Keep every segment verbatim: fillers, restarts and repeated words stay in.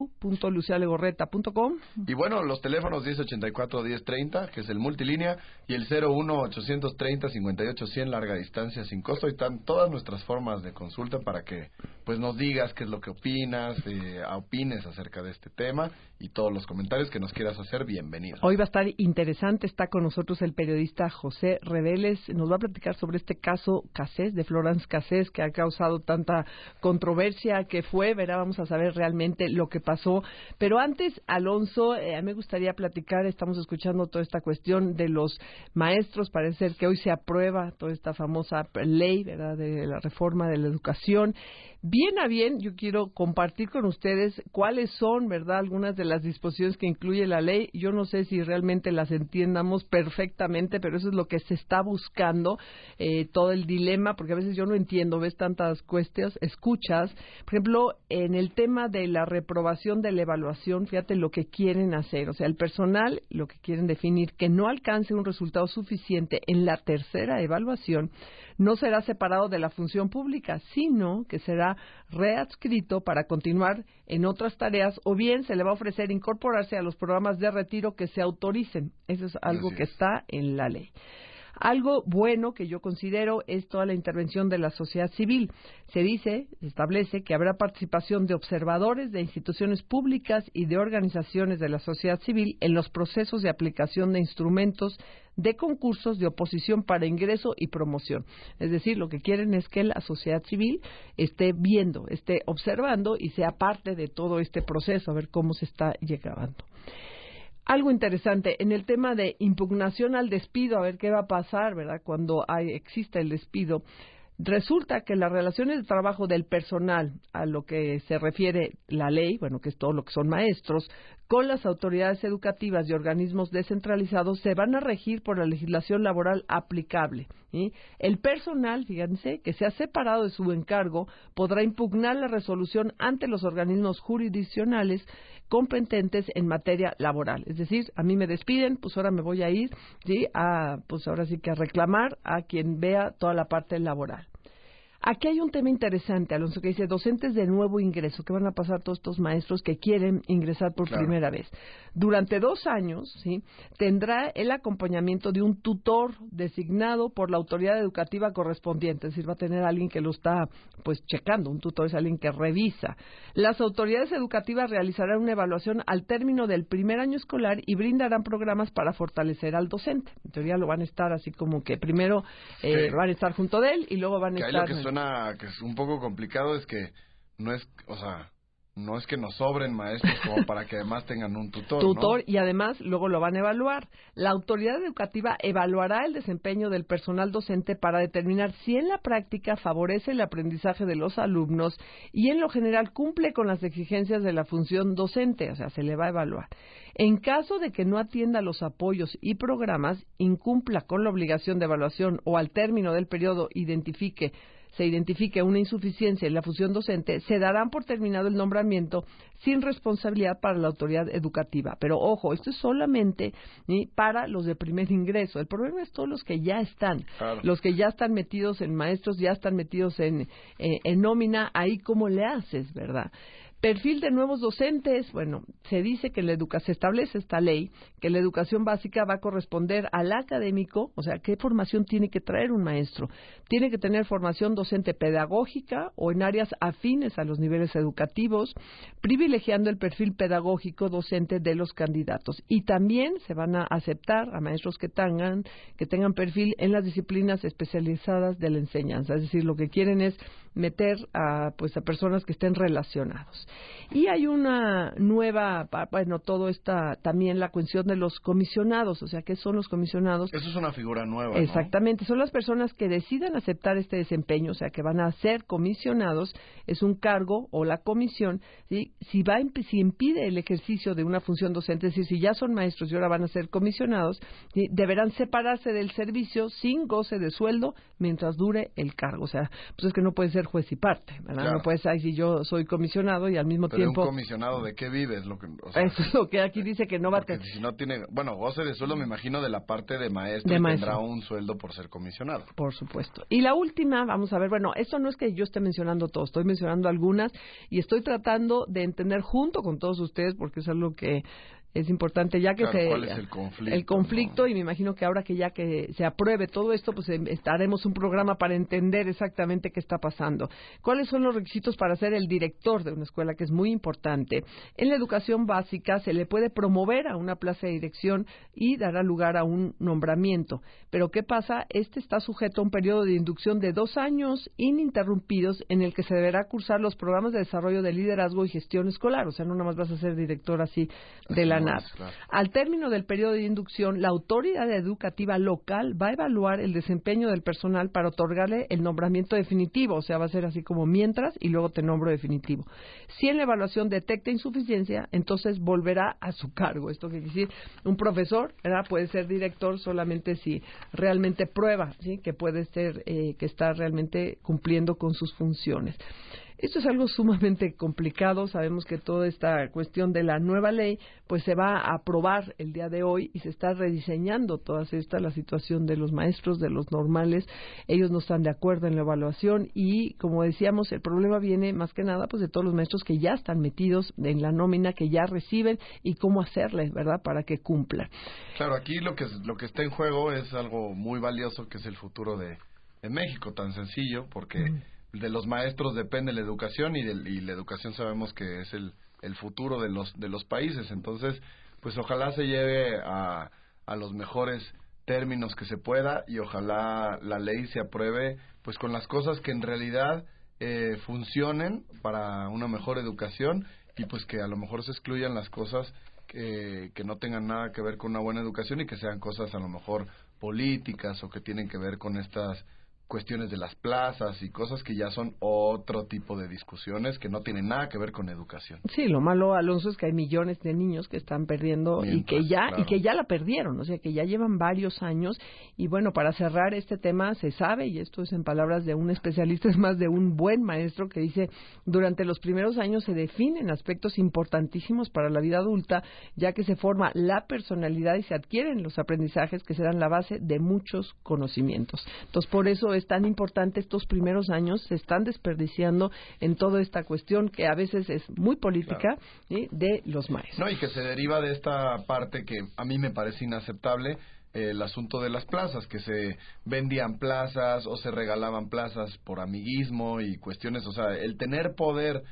punto lucia legorreta punto com. Y bueno, los teléfonos diez ochenta y cuatro diez treinta, que es el multilínea, y el cero uno ochocientos treinta cincuenta y ocho cien, larga distancia sin costo. Y están todas nuestras formas de consulta para que pues nos digas qué es lo que opinas, eh, opines acerca de este tema, y todos los comentarios que nos quieras hacer, bienvenidos. Hoy va a estar interesante, está con nosotros el periodista José Reveles, nos va a platicar sobre este caso Cassés, de Florence Cassés, que ha causado tanta controversia, que fue, verá, vamos a saber realmente lo que pasó. Pero antes, Alonso, eh, a mí me gustaría platicar, estamos escuchando toda esta cuestión de los maestros, parece ser que hoy se aprueba toda esta famosa ley, ¿verdad?, de la reforma de la educación. Bien a bien, yo quiero compartir con ustedes cuáles son, ¿verdad?, algunas de las disposiciones que incluye la ley. Yo no sé si realmente las entiendamos perfectamente, pero eso es lo que se está buscando, eh, todo el dilema, porque a veces yo no entiendo, ves tantas cuestiones, escuchas. Por ejemplo, en el tema de la reprobación de la evaluación, fíjate lo que quieren hacer. O sea, el personal, lo que quieren definir, que no alcance un resultado suficiente en la tercera evaluación, no será separado de la función pública, sino que será readscrito para continuar en otras tareas, o bien se le va a ofrecer incorporarse a los programas de retiro que se autoricen. Eso es algo que está en la ley. Algo bueno que yo considero es toda la intervención de la sociedad civil. Se dice, se establece que habrá participación de observadores de instituciones públicas y de organizaciones de la sociedad civil en los procesos de aplicación de instrumentos de concursos de oposición para ingreso y promoción. Es decir, lo que quieren es que la sociedad civil esté viendo, esté observando y sea parte de todo este proceso, a ver cómo se está llevando. Algo interesante, en el tema de impugnación al despido, a ver qué va a pasar, ¿verdad?, cuando hay, exista el despido. Resulta que las relaciones de trabajo del personal, a lo que se refiere la ley, bueno, que es todo lo que son maestros, con las autoridades educativas y organismos descentralizados, se van a regir por la legislación laboral aplicable, ¿sí? El personal, fíjense, que se ha separado de su encargo, podrá impugnar la resolución ante los organismos jurisdiccionales competentes en materia laboral. Es decir, a mí me despiden, pues ahora me voy a ir, ¿sí?, a, pues ahora sí que a reclamar a quien vea toda la parte laboral. Aquí hay un tema interesante, Alonso, que dice docentes de nuevo ingreso. ¿Qué van a pasar todos estos maestros que quieren ingresar por claro. primera vez? Durante dos años, ¿sí?, tendrá el acompañamiento de un tutor designado por la autoridad educativa correspondiente. Es decir, va a tener alguien que lo está, pues, checando. Un tutor es alguien que revisa. Las autoridades educativas realizarán una evaluación al término del primer año escolar y brindarán programas para fortalecer al docente. En teoría lo van a estar así como que primero eh, sí. van a estar junto de él y luego van a estar... que es un poco complicado es que no es, o sea, no es que nos sobren maestros como para que además tengan un tutor, tutor, ¿no? Y además luego lo van a evaluar. La autoridad educativa evaluará el desempeño del personal docente para determinar si en la práctica favorece el aprendizaje de los alumnos y en lo general cumple con las exigencias de la función docente, o sea, se le va a evaluar. En caso de que no atienda los apoyos y programas, incumpla con la obligación de evaluación o al término del periodo identifique se identifique una insuficiencia en la función docente, se darán por terminado el nombramiento sin responsabilidad para la autoridad educativa. Pero ojo, esto es solamente ¿sí? para los de primer ingreso. El problema es todos los que ya están, claro. los que ya están metidos en maestros, ya están metidos en, eh, en nómina, ahí cómo le haces, ¿verdad? Perfil de nuevos docentes, bueno, se dice que la educa- se establece esta ley, que la educación básica va a corresponder al académico, o sea, ¿qué formación tiene que traer un maestro? Tiene que tener formación docente pedagógica o en áreas afines a los niveles educativos, privilegiando el perfil pedagógico docente de los candidatos. Y también se van a aceptar a maestros que tengan, que tengan perfil en las disciplinas especializadas de la enseñanza, es decir, lo que quieren es meter a, pues, a personas que estén relacionados. Y hay una nueva, bueno, todo está también la cuestión de los comisionados, o sea, ¿qué son los comisionados? Eso es una figura nueva, Exactamente, ¿no? Son las personas que decidan aceptar este desempeño, o sea, que van a ser comisionados, es un cargo o la comisión, ¿sí? si va si impide el ejercicio de una función docente, es decir, si ya son maestros y ahora van a ser comisionados, ¿sí? deberán separarse del servicio sin goce de sueldo mientras dure el cargo, o sea, pues es que no puede ser ser juez y parte, ¿verdad? Claro. No puedes decir yo soy comisionado y al mismo Pero tiempo... un comisionado de qué vives, lo que, o sea, eso es lo que aquí dice que no va a porque tener. si no tiene, bueno, goce de sueldo me imagino de la parte de maestro De y maestro. tendrá un sueldo por ser comisionado. Por supuesto. Y la última, vamos a ver, bueno, esto no es que yo esté mencionando todo, estoy mencionando algunas y estoy tratando de entender junto con todos ustedes, porque es algo que es importante ya que Claro, se... ¿cuál es el conflicto? El conflicto, ¿no? y me imagino que ahora que ya que se apruebe todo esto, pues em, estaremos un programa para entender exactamente qué está pasando. ¿Cuáles son los requisitos para ser el director de una escuela, que es muy importante? En la educación básica se le puede promover a una plaza de dirección y dará lugar a un nombramiento. Pero ¿qué pasa? Este está sujeto a un periodo de inducción de dos años ininterrumpidos en el que se deberá cursar los programas de desarrollo de liderazgo y gestión escolar. O sea, no nada más vas a ser director así de la nada. Claro. Al término del periodo de inducción, la autoridad educativa local va a evaluar el desempeño del personal para otorgarle el nombramiento definitivo. O sea, va a ser así como mientras y luego te nombro definitivo. Si en la evaluación detecta insuficiencia, entonces volverá a su cargo. Esto quiere decir, un profesor, ¿verdad?, puede ser director solamente si realmente prueba, ¿sí?, que puede ser, eh, que está realmente cumpliendo con sus funciones. Esto es algo sumamente complicado. Sabemos que toda esta cuestión de la nueva ley pues se va a aprobar el día de hoy y se está rediseñando toda esta la situación de los maestros, de los normales. Ellos no están de acuerdo en la evaluación y, como decíamos, el problema viene más que nada pues de todos los maestros que ya están metidos en la nómina, que ya reciben, y cómo hacerles, ¿verdad?, para que cumplan. Claro, aquí lo que lo que está en juego es algo muy valioso, que es el futuro de, de México, tan sencillo, porque mm. de los maestros depende la educación y, de, y la educación sabemos que es el, el futuro de los de los países. Entonces, pues ojalá se lleve a, a los mejores términos que se pueda y ojalá la ley se apruebe pues con las cosas que en realidad eh, funcionen para una mejor educación, y pues que a lo mejor se excluyan las cosas que, que no tengan nada que ver con una buena educación y que sean cosas a lo mejor políticas o que tienen que ver con estas cuestiones de las plazas y cosas que ya son otro tipo de discusiones que no tienen nada que ver con educación. Sí, lo malo, Alonso, es que hay millones de niños que están perdiendo Mientras, y que ya claro. y que ya la perdieron, o sea, que ya llevan varios años. Y bueno, para cerrar este tema, se sabe, y esto es en palabras de un especialista, es más de un buen maestro, que dice, durante los primeros años se definen aspectos importantísimos para la vida adulta, ya que se forma la personalidad y se adquieren los aprendizajes que serán la base de muchos conocimientos. Entonces, por eso es tan importante estos primeros años, se están desperdiciando en toda esta cuestión que a veces es muy política, claro, ¿sí?, de los maestros. No, y que se deriva de esta parte que a mí me parece inaceptable, eh, el asunto de las plazas, que se vendían plazas o se regalaban plazas por amiguismo y cuestiones, o sea, el tener poder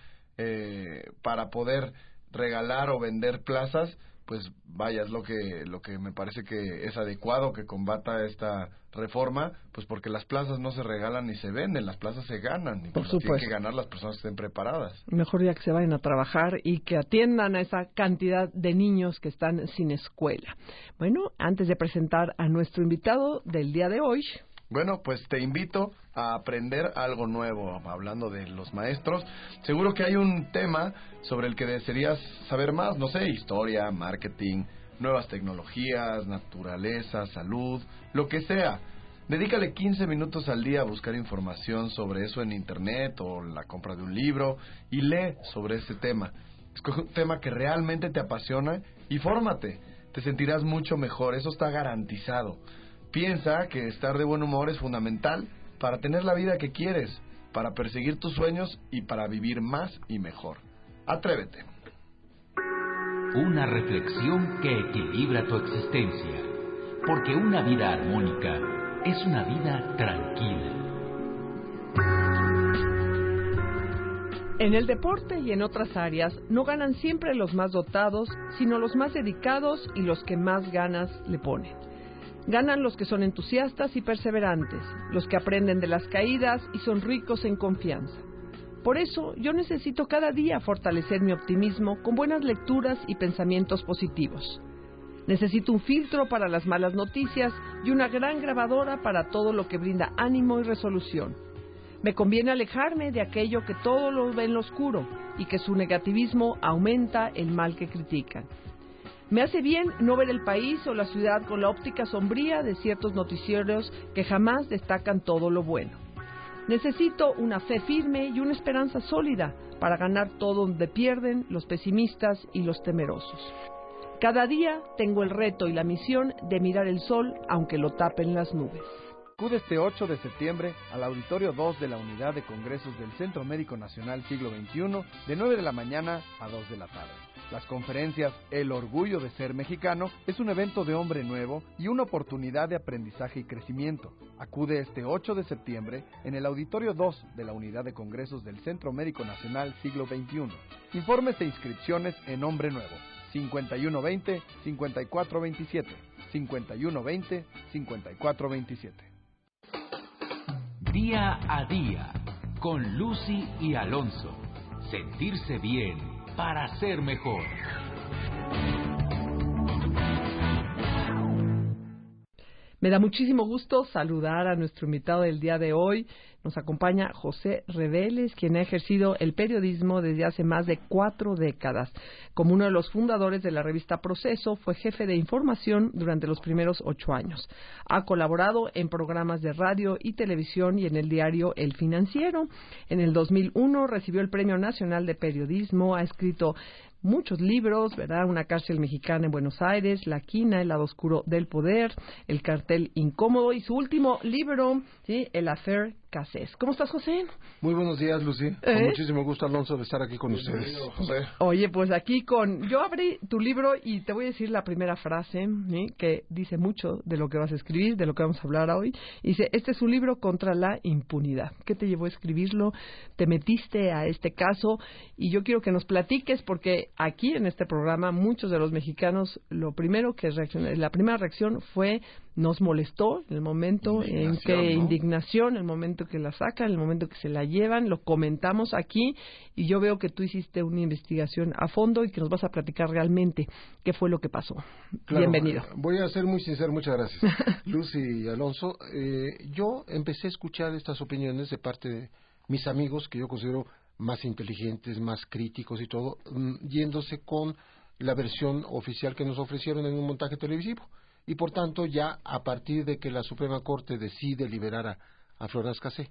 eh, para poder regalar o vender plazas, pues vaya, es lo que lo que me parece que es adecuado que combata esta reforma, pues porque las plazas no se regalan ni se venden, las plazas se ganan, y por pues supuesto, tienen que ganar las personas que estén preparadas. Mejor ya que se vayan a trabajar y que atiendan a esa cantidad de niños que están sin escuela. Bueno, antes de presentar a nuestro invitado del día de hoy... Bueno, pues te invito a aprender algo nuevo, hablando de los maestros. Seguro que hay un tema sobre el que desearías saber más, no sé, historia, marketing, nuevas tecnologías, naturaleza, salud, lo que sea. Dedícale quince minutos al día a buscar información sobre eso en internet o la compra de un libro y lee sobre ese tema. Escoge un tema que realmente te apasiona y fórmate. Te sentirás mucho mejor, eso está garantizado. Piensa que estar de buen humor es fundamental para tener la vida que quieres, para perseguir tus sueños y para vivir más y mejor. Atrévete. Una reflexión que equilibra tu existencia, porque una vida armónica es una vida tranquila. En el deporte y en otras áreas no ganan siempre los más dotados, sino los más dedicados y los que más ganas le ponen. Ganan los que son entusiastas y perseverantes, los que aprenden de las caídas y son ricos en confianza. Por eso, yo necesito cada día fortalecer mi optimismo con buenas lecturas y pensamientos positivos. Necesito un filtro para las malas noticias y una gran grabadora para todo lo que brinda ánimo y resolución. Me conviene alejarme de aquello que todo lo ve en lo oscuro y que su negativismo aumenta el mal que critican. Me hace bien no ver el país o la ciudad con la óptica sombría de ciertos noticieros que jamás destacan todo lo bueno. Necesito una fe firme y una esperanza sólida para ganar todo donde pierden los pesimistas y los temerosos. Cada día tengo el reto y la misión de mirar el sol aunque lo tapen las nubes. Acude este ocho de septiembre al Auditorio dos de la Unidad de Congresos del Centro Médico Nacional Siglo veintiuno de nueve de la mañana a dos de la tarde. Las conferencias El Orgullo de Ser Mexicano es un evento de hombre nuevo y una oportunidad de aprendizaje y crecimiento. Acude este ocho de septiembre en el Auditorio dos de la Unidad de Congresos del Centro Médico Nacional Siglo veintiuno. Informes e inscripciones en Hombre Nuevo. cincuenta y uno veinte, cincuenta y cuatro veintisiete. cincuenta y uno veinte, cincuenta y cuatro veintisiete. Día a día, con Lucy y Alonso. Sentirse bien para ser mejor. Me da muchísimo gusto saludar a nuestro invitado del día de hoy. Nos acompaña José Reveles, quien ha ejercido el periodismo desde hace más de cuatro décadas. Como uno de los fundadores de la revista Proceso, fue jefe de información durante los primeros ocho años. Ha colaborado en programas de radio y televisión y en el diario El Financiero. En el dos mil uno recibió el Premio Nacional de Periodismo. Ha escrito muchos libros, ¿verdad? Una cárcel mexicana en Buenos Aires, La Quina, El lado oscuro del poder, El cartel incómodo y su último libro, ¿sí? El affair Cassés. ¿Cómo estás, José? Muy buenos días, Lucy. ¿Eh? Con muchísimo gusto, Alonso, de estar aquí con ustedes. José. Oye, pues aquí con... Yo abrí tu libro y te voy a decir la primera frase, ¿sí? Que dice mucho de lo que vas a escribir, de lo que vamos a hablar hoy. Dice, este es un libro contra la impunidad. ¿Qué te llevó a escribirlo? ¿Te metiste a este caso? Y yo quiero que nos platiques porque aquí en este programa muchos de los mexicanos, lo primero que reaccionó, la primera reacción fue, nos molestó el momento en que, ¿no? Indignación, el momento que la sacan, el momento que se la llevan, lo comentamos aquí y yo veo que tú hiciste una investigación a fondo y que nos vas a platicar realmente qué fue lo que pasó. Claro, bienvenido. Voy a ser muy sincero, muchas gracias. Lucy y Alonso, eh, yo empecé a escuchar estas opiniones de parte de mis amigos que yo considero más inteligentes, más críticos y todo, yéndose con la versión oficial que nos ofrecieron en un montaje televisivo. Y por tanto, ya a partir de que la Suprema Corte decide liberar a, a Florence Cassés,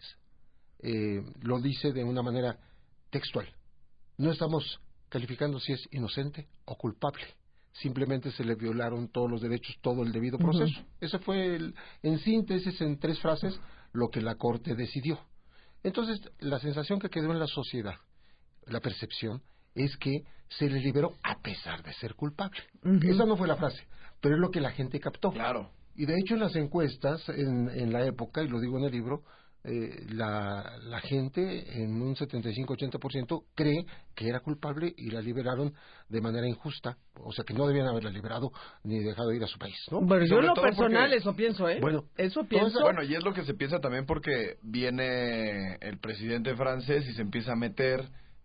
eh, lo dice de una manera textual. No estamos calificando si es inocente o culpable. Simplemente se le violaron todos los derechos, todo el debido proceso. Uh-huh. Ese fue, el, en síntesis, en tres frases, lo que la Corte decidió. Entonces, la sensación que quedó en la sociedad, la percepción, es que se le liberó a pesar de ser culpable. Uh-huh. Esa no fue la frase, pero es lo que la gente captó. Claro. Y de hecho en las encuestas, en, en la época, y lo digo en el libro, eh, la, la gente en un setenta y cinco a ochenta por ciento cree que era culpable y la liberaron de manera injusta, o sea que no debían haberla liberado ni dejado ir a su país, ¿no? Bueno, yo en lo personal porque, eso pienso, ¿eh? Bueno, eso pienso. Bueno, y es lo que se piensa también porque viene el presidente francés y se empieza a meter...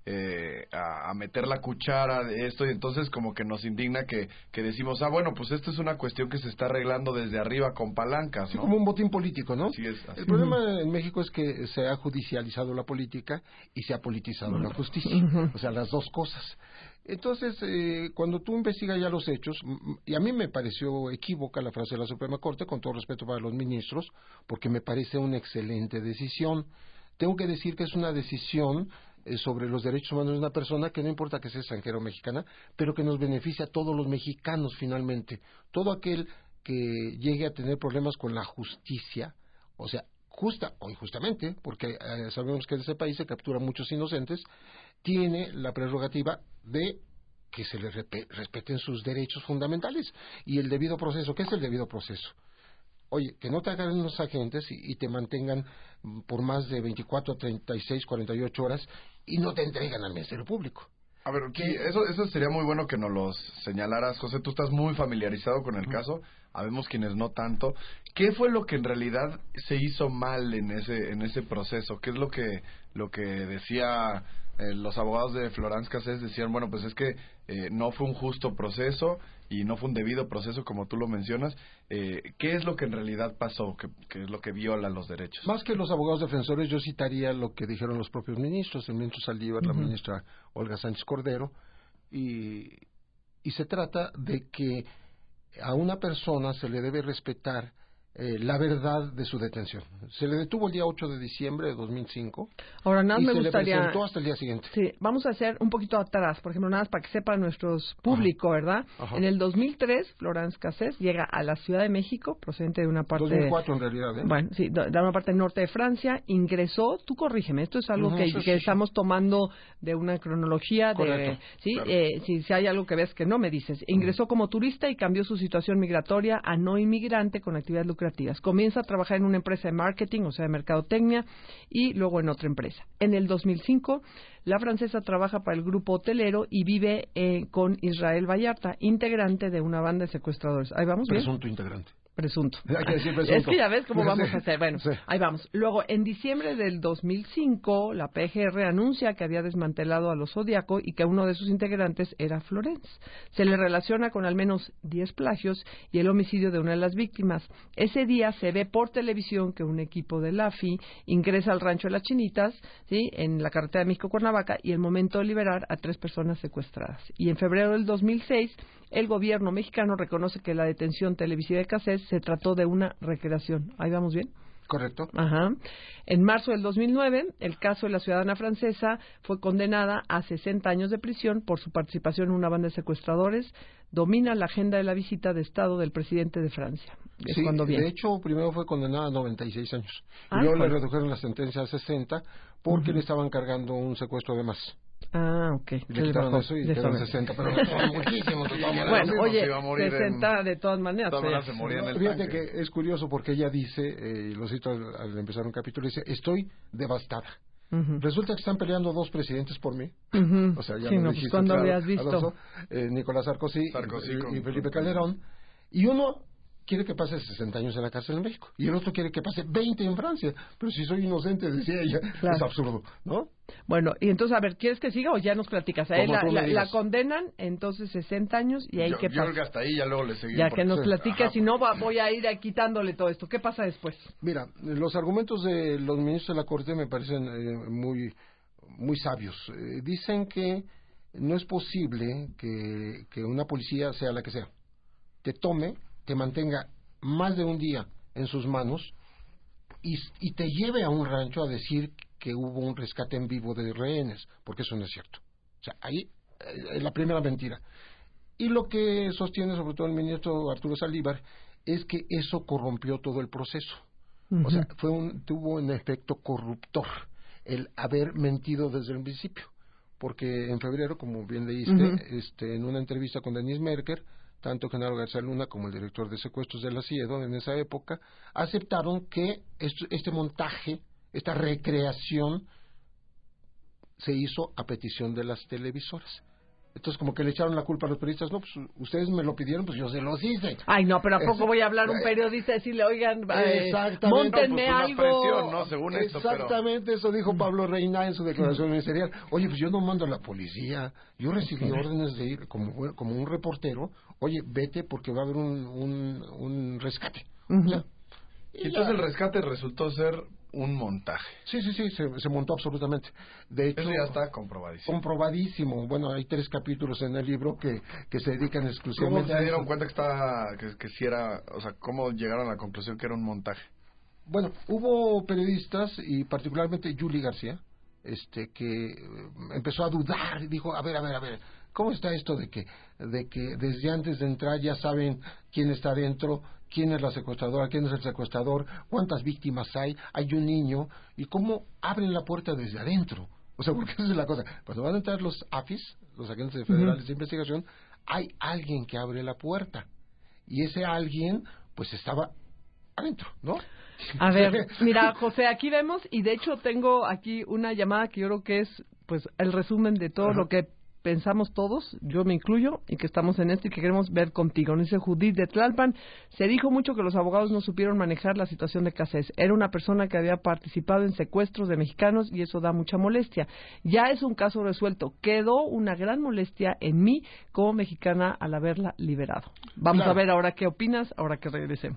Eh, a, a meter la cuchara de esto y entonces como que nos indigna que, que decimos, ah, bueno, pues esto es una cuestión que se está arreglando desde arriba con palancas, ¿no? Sí, como un botín político, ¿no? Así es, así. El problema en México es que se ha judicializado la política y se ha politizado la justicia, o sea, las dos cosas. Entonces, eh, cuando tú investigas ya los hechos, y a mí me pareció equívoca la frase de la Suprema Corte, con todo respeto para los ministros, porque me parece una excelente decisión. Tengo que decir que es una decisión eh, sobre los derechos humanos de una persona que no importa que sea extranjera o mexicana, pero que nos beneficia a todos los mexicanos finalmente. Todo aquel que llegue a tener problemas con la justicia, o sea, justa o injustamente, porque eh, sabemos que en ese país se capturan muchos inocentes, tiene la prerrogativa de que se le respeten sus derechos fundamentales y el debido proceso. ¿Qué es el debido proceso? Oye, que no te hagan los agentes y, y te mantengan por más de veinticuatro, treinta y seis, cuarenta y ocho horas y no te entregan al Ministerio Público. A ver, aquí, eso, eso sería muy bueno que nos los señalaras, José. Tú estás muy familiarizado con el caso, habemos quienes no tanto. ¿Qué fue lo que en realidad se hizo mal en ese en ese proceso? ¿Qué es lo que lo que decía eh, los abogados de Florence Cassés? Decían, bueno, pues es que eh, no fue un justo proceso y no fue un debido proceso, como tú lo mencionas. Eh, ¿Qué es lo que en realidad pasó? ¿Qué, qué es lo que viola los derechos? Más que los abogados defensores, yo citaría lo que dijeron los propios ministros, el ministro Saldívar, uh-huh. la ministra Olga Sánchez Cordero, y, y se trata de que a una persona se le debe respetar eh, la verdad de su detención. Se le detuvo el día ocho de diciembre de dos mil cinco. Ahora, nada y me se gustaría... le presentó hasta el día siguiente. Sí, vamos a hacer un poquito atrás, por ejemplo, nada más para que sepan nuestros público, Ajá. ¿verdad? Ajá. En el dos mil tres, Florence Cassés llega a la Ciudad de México, procedente de una parte... dos mil cuatro en realidad, ¿eh? Bueno, sí, de una parte norte de Francia, ingresó, tú corrígeme, esto es algo uh-huh, que, sí, que sí, estamos sí. tomando de una cronología. Correcto, de sí claro. eh, si, si hay algo que ves que no me dices. Ingresó uh-huh. como turista y cambió su situación migratoria a no inmigrante con actividades lucrativas. Comienza a trabajar en una empresa de marketing, o sea, de mercadotecnia, y luego en otra empresa. En el dos mil cinco, la francesa trabaja para el grupo hotelero y vive eh, con Israel Vallarta, integrante de una banda de secuestradores. Ahí vamos bien. Presunto integrante. Presunto. Hay que decir presunto. Es que ya ves cómo Sí. vamos a hacer. Bueno, Sí. ahí vamos. Luego, en diciembre del dos mil cinco, la P G R anuncia que había desmantelado a los Zodíaco y que uno de sus integrantes era Florence. Se le relaciona con al menos diez plagios y el homicidio de una de las víctimas. Ese día se ve por televisión que un equipo de la F I ingresa al rancho de las Chinitas, ¿sí?, en la carretera de México-Cuernavaca, y el momento de liberar a tres personas secuestradas. Y en febrero del dos mil seis, el gobierno mexicano reconoce que la detención televisiva de Cassés se trató de una recreación. ¿Ahí vamos bien? Correcto. Ajá. En marzo del dos mil nueve, el caso de la ciudadana francesa fue condenada a sesenta años de prisión por su participación en una banda de secuestradores. Domina la agenda de la visita de Estado del presidente de Francia. Es sí, cuando viene. De hecho, primero fue condenada a noventa y seis años. Ah, y luego pues. le redujeron la sentencia a sesenta porque uh-huh. le estaban cargando un secuestro de más. Ah, ok. Y le quitaron bajó, eso y quedaron sesenta, pero son muchísimos. Bueno, oye, iba a morir sesenta en... de todas maneras. todas maneras se moría en el Fíjate tanque. que es curioso porque ella dice, eh, lo cito al, al empezar un capítulo, dice, estoy devastada. Uh-huh. Resulta que están peleando dos presidentes por mí. Uh-huh. O sea, ya sí, lo no, dijiste, pues cuando claro, habías visto. Alonso, eh, Nicolás Sarkozy, Sarkozy y, con, y Felipe con, Calderón. Y uno quiere que pase sesenta años en la cárcel en México. Y el otro quiere que pase veinte en Francia. Pero si soy inocente, decía ella, claro. Es absurdo, ¿no? Bueno, y entonces, a ver, ¿quieres que siga o ya nos platicas? A él la, la, la condenan, entonces sesenta años, y ahí yo, qué pasa. Yo creo que hasta ahí ya luego le seguimos. Ya que nos sí. platicas, si no va, voy a ir a quitándole todo esto. ¿Qué pasa después? Mira, los argumentos de los ministros de la Corte me parecen eh, muy, muy sabios. Eh, dicen que no es posible que, que una policía, sea la que sea, te tome, te mantenga más de un día en sus manos y, y te lleve a un rancho a decir que hubo un rescate en vivo de rehenes, porque eso no es cierto. O sea, ahí es la primera mentira. Y lo que sostiene sobre todo el ministro Arturo Saldívar es que eso corrompió todo el proceso. Uh-huh. O sea, fue un, tuvo un efecto corruptor el haber mentido desde el principio. Porque en febrero, como bien leíste, uh-huh. este, en una entrevista con Denise Merker, tanto Genaro García Luna como el director de secuestros de la CIEDO en esa época, aceptaron que este, este montaje, esta recreación, se hizo a petición de las televisoras. Entonces, como que le echaron la culpa a los periodistas. No, pues ustedes me lo pidieron, pues yo se los hice. Ay, no, pero ¿a poco es, voy a hablar un periodista y decirle, oigan, eh, móntenme no, pues algo? Presión, ¿no? Según Exactamente, esto, pero... eso dijo Pablo Reina en su declaración ministerial. Oye, pues yo no mando a la policía. Yo recibí órdenes de ir como, como un reportero. Oye, vete porque va a haber un, un, un rescate. Uh-huh. O sea, y entonces la... el rescate resultó ser un montaje. Sí, sí, sí, se, se montó absolutamente. De hecho, eso ya está comprobadísimo. Comprobadísimo. Bueno, hay tres capítulos en el libro que, que se dedican exclusivamente ¿Cómo se dieron a cuenta que estaba, que, que si era, o sea, cómo llegaron a la conclusión que era un montaje? Bueno, hubo periodistas y particularmente Yuli García, este, que empezó a dudar y dijo, a ver, a ver, a ver, ¿cómo está esto de que, de que desde antes de entrar ya saben quién está dentro, quién es la secuestradora, quién es el secuestrador, cuántas víctimas hay, hay un niño, y cómo abren la puerta desde adentro? O sea, porque esa es la cosa. Cuando van a entrar los A F I S, los agentes federales uh-huh. de investigación, hay alguien que abre la puerta. Y ese alguien, pues estaba adentro, ¿no? A ver, mira, José, aquí vemos, y de hecho tengo aquí una llamada que yo creo que es, pues, el resumen de todo uh-huh. lo que pensamos todos, yo me incluyo, y que estamos en esto y que queremos ver contigo. Nos dice Judith de Tlalpan, se dijo mucho que los abogados no supieron manejar la situación de Cassés. Era una persona que había participado en secuestros de mexicanos y eso da mucha molestia. Ya es un caso resuelto. Quedó una gran molestia en mí como mexicana al haberla liberado. Vamos claro. a ver ahora qué opinas, ahora que regresemos.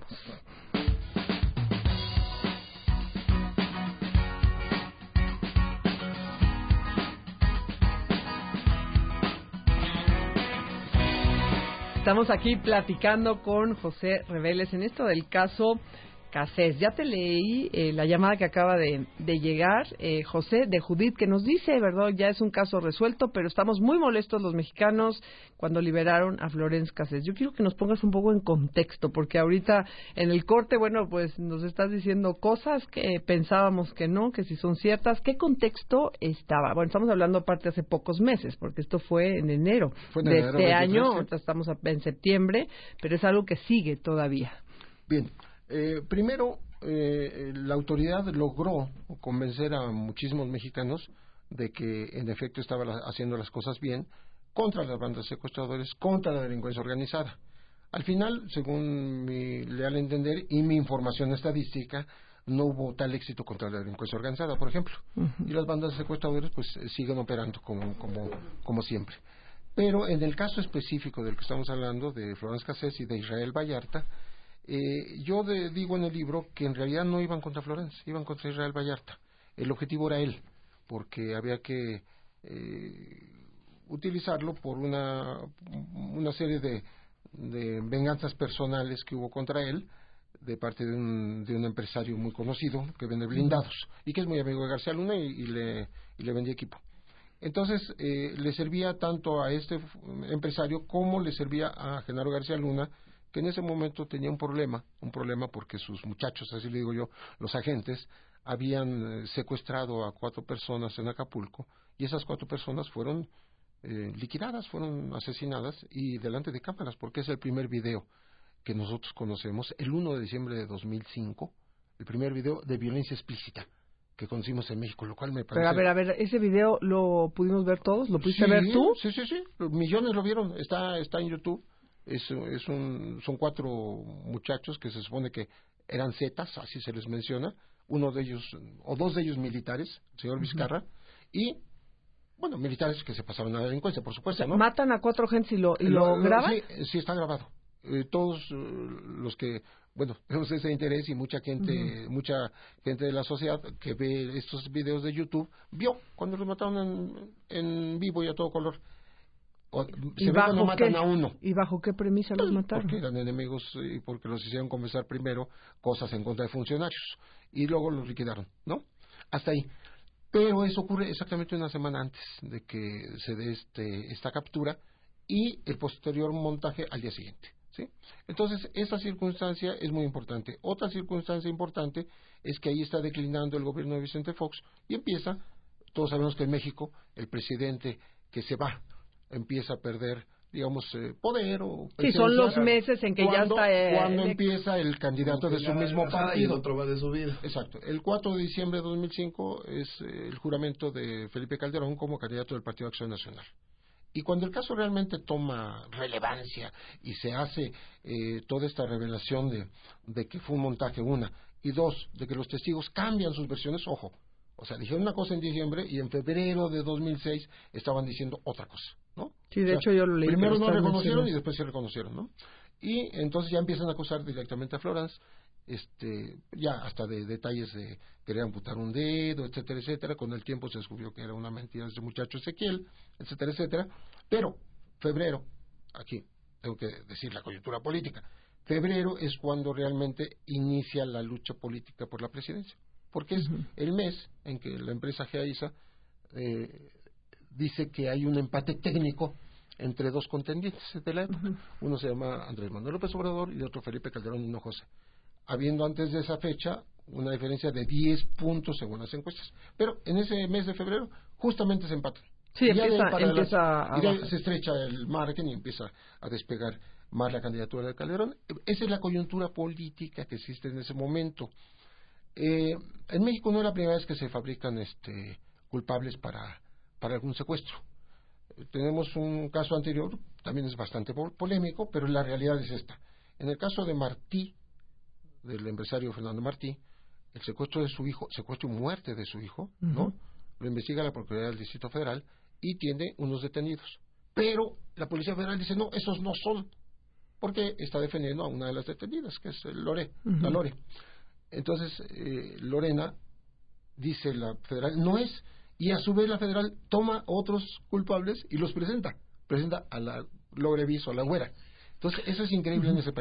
Estamos aquí platicando con José Reveles en esto del caso Cassés. Ya te leí eh, la llamada que acaba de, de llegar, eh, José, de Judith, que nos dice, ¿verdad? Ya es un caso resuelto, pero estamos muy molestos los mexicanos cuando liberaron a Florence Cassés. Yo quiero que nos pongas un poco en contexto, porque ahorita en el corte, bueno, pues nos estás diciendo cosas que pensábamos que no, que si son ciertas. ¿Qué contexto estaba? Bueno, estamos hablando aparte hace pocos meses, porque esto fue en enero fue en de enero, este año, veintitrés, ahorita estamos en septiembre, pero es algo que sigue todavía. Bien. Eh, primero, eh, la autoridad logró convencer a muchísimos mexicanos de que en efecto estaba la, haciendo las cosas bien contra las bandas secuestradores, contra la delincuencia organizada. Al final, según mi leal entender y mi información estadística, no hubo tal éxito contra la delincuencia organizada, por ejemplo. Uh-huh. Y las bandas secuestradores pues siguen operando como, como, como siempre. Pero en el caso específico del que estamos hablando, de Florence Cassés y de Israel Vallarta, Eh, yo de, digo en el libro que en realidad no iban contra Florence, iban contra Israel Vallarta. El objetivo era él, porque había que eh, utilizarlo por una, una serie de, de venganzas personales que hubo contra él de parte de un, de un empresario muy conocido que vende blindados y que es muy amigo de García Luna y, y, le, y le vendía equipo. Entonces eh, le servía tanto a este empresario como le servía a Genaro García Luna, que en ese momento tenía un problema, un problema porque sus muchachos, así le digo yo, los agentes, habían secuestrado a cuatro personas en Acapulco y esas cuatro personas fueron eh, liquidadas, fueron asesinadas y delante de cámaras, porque es el primer video que nosotros conocemos, el uno de diciembre de dos mil cinco, el primer video de violencia explícita que conocimos en México, lo cual me parece... Pero a ver, a ver, ¿ese video lo pudimos ver todos? ¿Lo pudiste sí, ver tú? Sí, sí, sí, millones lo vieron, está, está en YouTube. Es, es un, son cuatro muchachos que se supone que eran zetas, así se les menciona, uno de ellos, o dos de ellos militares, el señor Vizcarra, uh-huh. y, bueno, militares que se pasaron a la delincuencia, por supuesto, o sea, ¿no? Matan a cuatro gentes y lo, y lo, lo graban. Sí, sí, está grabado. Eh, todos uh, los que, bueno, tenemos ese interés y mucha gente, uh-huh. mucha gente de la sociedad que ve estos videos de YouTube, vio cuando los mataron en, en vivo y a todo color. O, se ve cuando matan a uno. ¿Y bajo qué premisa los mataron? Porque eran enemigos y porque los hicieron confesar primero cosas en contra de funcionarios y luego los liquidaron, ¿no? Hasta ahí. Pero eso ocurre exactamente una semana antes de que se dé este, esta captura y el posterior montaje al día siguiente, ¿sí? Entonces, esa circunstancia es muy importante. Otra circunstancia importante es que ahí está declinando el gobierno de Vicente Fox y empieza, todos sabemos que en México el presidente que se va empieza a perder, digamos, eh, poder o... Sí, son los meses en que cuando, ya está... Eh, cuando el... empieza el candidato de su mismo partido. Y el otro va de su vida. Exacto. El cuatro de diciembre de dos mil cinco es eh, el juramento de Felipe Calderón como candidato del Partido Acción Nacional. Y cuando el caso realmente toma relevancia y se hace eh, toda esta revelación de, de que fue un montaje, una, y dos, de que los testigos cambian sus versiones, ojo, o sea, dijeron una cosa en diciembre y en febrero de dos mil seis estaban diciendo otra cosa, ¿no? Sí, de o sea, hecho yo lo leí. Primero no reconocieron y después sí reconocieron, ¿no? Y entonces ya empiezan a acusar directamente a Florence, este, ya hasta de detalles de querer amputar un dedo, etcétera, etcétera. Con el tiempo se descubrió que era una mentira de ese muchacho Ezequiel, etcétera, etcétera. Pero febrero, aquí tengo que decir la coyuntura política, febrero es cuando realmente inicia la lucha política por la presidencia. Porque es uh-huh. el mes en que la empresa Geaiza eh, dice que hay un empate técnico entre dos contendientes de la época. Uh-huh. Uno se llama Andrés Manuel López Obrador y otro Felipe Calderón Hinojosa. Habiendo antes de esa fecha una diferencia de diez puntos según las encuestas. Pero en ese mes de febrero justamente se empatan. Sí, y empieza, de empieza las, a y de, se estrecha el margen y empieza a despegar más la candidatura de Calderón. Esa es la coyuntura política que existe en ese momento. Eh, en México no es la primera vez que se fabrican este, culpables para, para algún secuestro. Eh, tenemos un caso anterior, también es bastante polémico, pero la realidad es esta. En el caso de Martí, del empresario Fernando Martí, el secuestro de su hijo, secuestro y muerte de su hijo, uh-huh. ¿no? Lo investiga la Procuraduría del Distrito Federal y tiene unos detenidos. Pero la Policía Federal dice, no, esos no son, porque está defendiendo a una de las detenidas, que es el Lore, uh-huh. la Lore. Entonces, eh, Lorena, dice la federal, no es, y a su vez la federal toma otros culpables y los presenta, presenta a la Lore Viso, a la güera. Entonces, eso es increíble uh-huh. en ese país.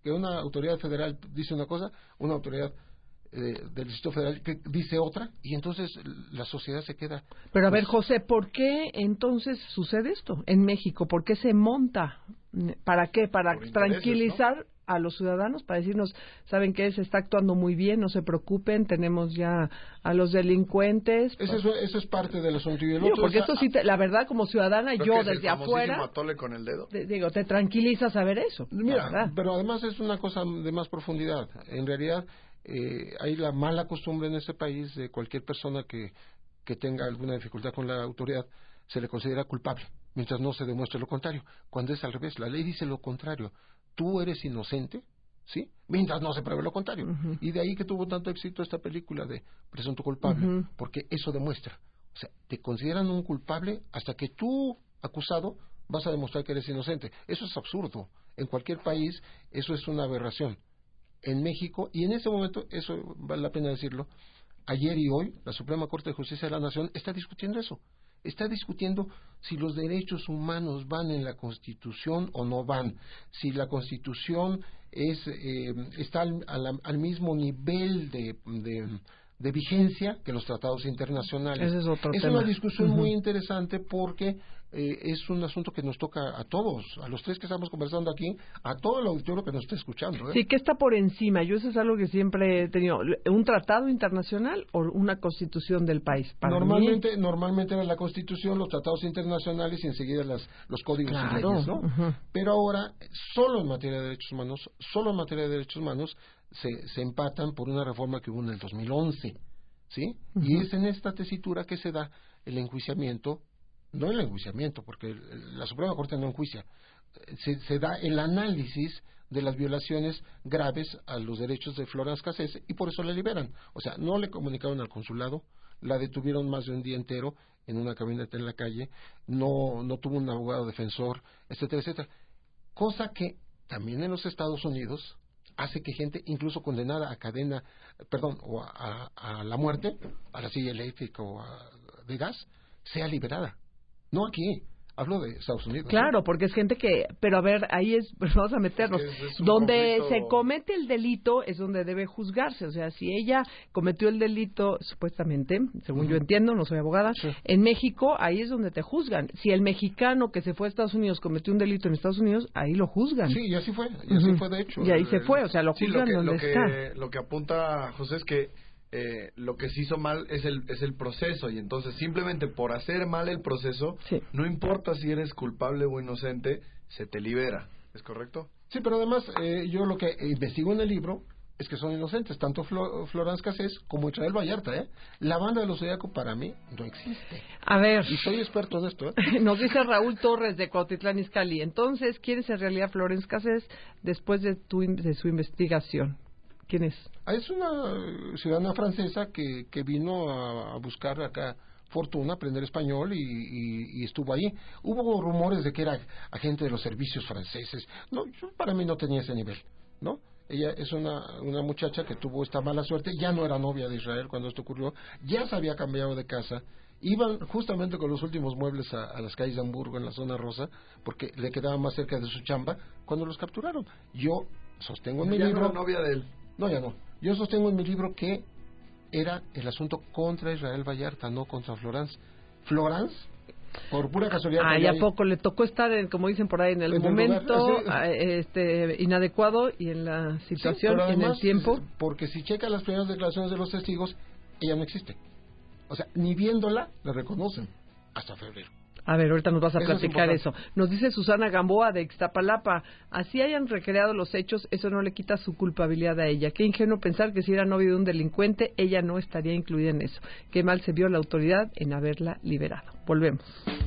que una autoridad federal dice una cosa, una autoridad eh, del Distrito Federal que dice otra, y entonces la sociedad se queda... Pero a pues, ver, José, ¿por qué entonces sucede esto en México? ¿Por qué se monta? ¿Para qué? ¿Para tranquilizar, ¿no?, a los ciudadanos, para decirnos, ¿saben qué? Se está actuando muy bien, no se preocupen, tenemos ya a los delincuentes. Eso, pues, es, eso es parte del asunto. Y el digo, otro porque es, esto sí, te, la verdad, como ciudadana, Creo yo que es desde el afuera... atole con el dedo. Te, digo, te tranquiliza saber eso. Mira, pero además es una cosa de más profundidad. En realidad, eh, hay la mala costumbre en este país de cualquier persona que, que tenga alguna dificultad con la autoridad, se le considera culpable, mientras no se demuestre lo contrario. Cuando es al revés, la ley dice lo contrario. Tú eres inocente, ¿sí? Mientras no se pruebe lo contrario. Uh-huh. Y de ahí que tuvo tanto éxito esta película de Presunto Culpable, uh-huh, porque eso demuestra. O sea, te consideran un culpable hasta que tú, acusado, vas a demostrar que eres inocente. Eso es absurdo. En cualquier país eso es una aberración. En México, y en ese momento, eso vale la pena decirlo, ayer y hoy, la Suprema Corte de Justicia de la Nación está discutiendo eso. Está discutiendo si los derechos humanos van en la Constitución o no van, si la Constitución es eh, está al, al, al mismo nivel de, de, de vigencia que los tratados internacionales. Ese es otro es tema. Una discusión uh-huh. muy interesante porque eh, es un asunto que nos toca a todos, a los tres que estamos conversando aquí, a todo el auditorio que nos está escuchando. ¿eh? Sí, ¿qué está por encima? Yo eso es algo que siempre he tenido. ¿Un tratado internacional o una constitución del país? Para normalmente mí... normalmente era la constitución, los tratados internacionales y enseguida las, los códigos claro. y leyes, ¿no? Uh-huh. Pero ahora, solo en materia de derechos humanos, solo en materia de derechos humanos se, se empatan por una reforma que hubo en el dos mil once, ¿sí? Uh-huh. Y es en esta tesitura que se da el enjuiciamiento, no el enjuiciamiento, porque la Suprema Corte no enjuicia, se, se da el análisis de las violaciones graves a los derechos de Florence Cassés y por eso la liberan. O sea, no le comunicaron al consulado, la detuvieron más de un día entero en una camioneta en la calle, no, no tuvo un abogado defensor, etcétera, etcétera. Cosa que también en los Estados Unidos hace que gente incluso condenada a cadena, perdón, o a, a, a la muerte, a la silla eléctrica o a, de gas, sea liberada. No aquí, hablo de Estados Unidos. Claro, ¿sí? Porque es gente que, pero a ver, ahí es, pues vamos a meternos, es, es donde conflicto... se comete el delito es donde debe juzgarse, o sea, si ella cometió el delito, supuestamente, según uh-huh. yo entiendo, no soy abogada, sí. En México, ahí es donde te juzgan. Si el mexicano que se fue a Estados Unidos cometió un delito en Estados Unidos, ahí lo juzgan. Sí, y así fue, y así uh-huh. fue de hecho. Y ahí el, se fue, o sea, lo juzgan sí, lo que, donde lo que, está. Lo que apunta José es que Eh, lo que se hizo mal es el es el proceso y entonces simplemente por hacer mal el proceso sí. No importa si eres culpable o inocente, se te libera, ¿es correcto? Sí, pero además eh, yo lo que investigo en el libro es que son inocentes, tanto Flo, Florence Cassés como Israel Vallarta, ¿eh? La banda de los Zodiaco para mí no existe. A ver. Y soy experto en esto, ¿eh? Nos dice Raúl Torres de Cuautitlán Izcalli. Entonces, ¿quién es en realidad Florence Cassés después de, tu, de su investigación? ¿Quién es? Es una ciudadana francesa que, que vino a, a buscar acá fortuna, aprender español y, y, y estuvo ahí. Hubo rumores de que era agente de los servicios franceses. No, yo, para mí no tenía ese nivel, ¿no? Ella es una, una muchacha que tuvo esta mala suerte, ya no era novia de Israel cuando esto ocurrió, ya se había cambiado de casa, iban justamente con los últimos muebles a, a las calles de Hamburgo en la zona rosa, porque le quedaba más cerca de su chamba cuando los capturaron. Yo sostengo en mi ya libro... no era novia de él. No, ya no. Yo sostengo en mi libro que era el asunto contra Israel Vallarta, no contra Florence. Florence, por pura casualidad... Ah, ¿y a poco le tocó estar, en, como dicen por ahí, en el en momento el lugar, sí. este, inadecuado y en la situación, sí, en el tiempo? Porque si checa las primeras declaraciones de los testigos, ella no existe. O sea, ni viéndola la reconocen hasta febrero. A ver, ahorita nos vas a eso platicar eso. Nos dice Susana Gamboa de Ixtapalapa, así hayan recreado los hechos, eso no le quita su culpabilidad a ella. Qué ingenuo pensar que si era novio de un delincuente, ella no estaría incluida en eso. Qué mal se vio la autoridad en haberla liberado. Volvemos.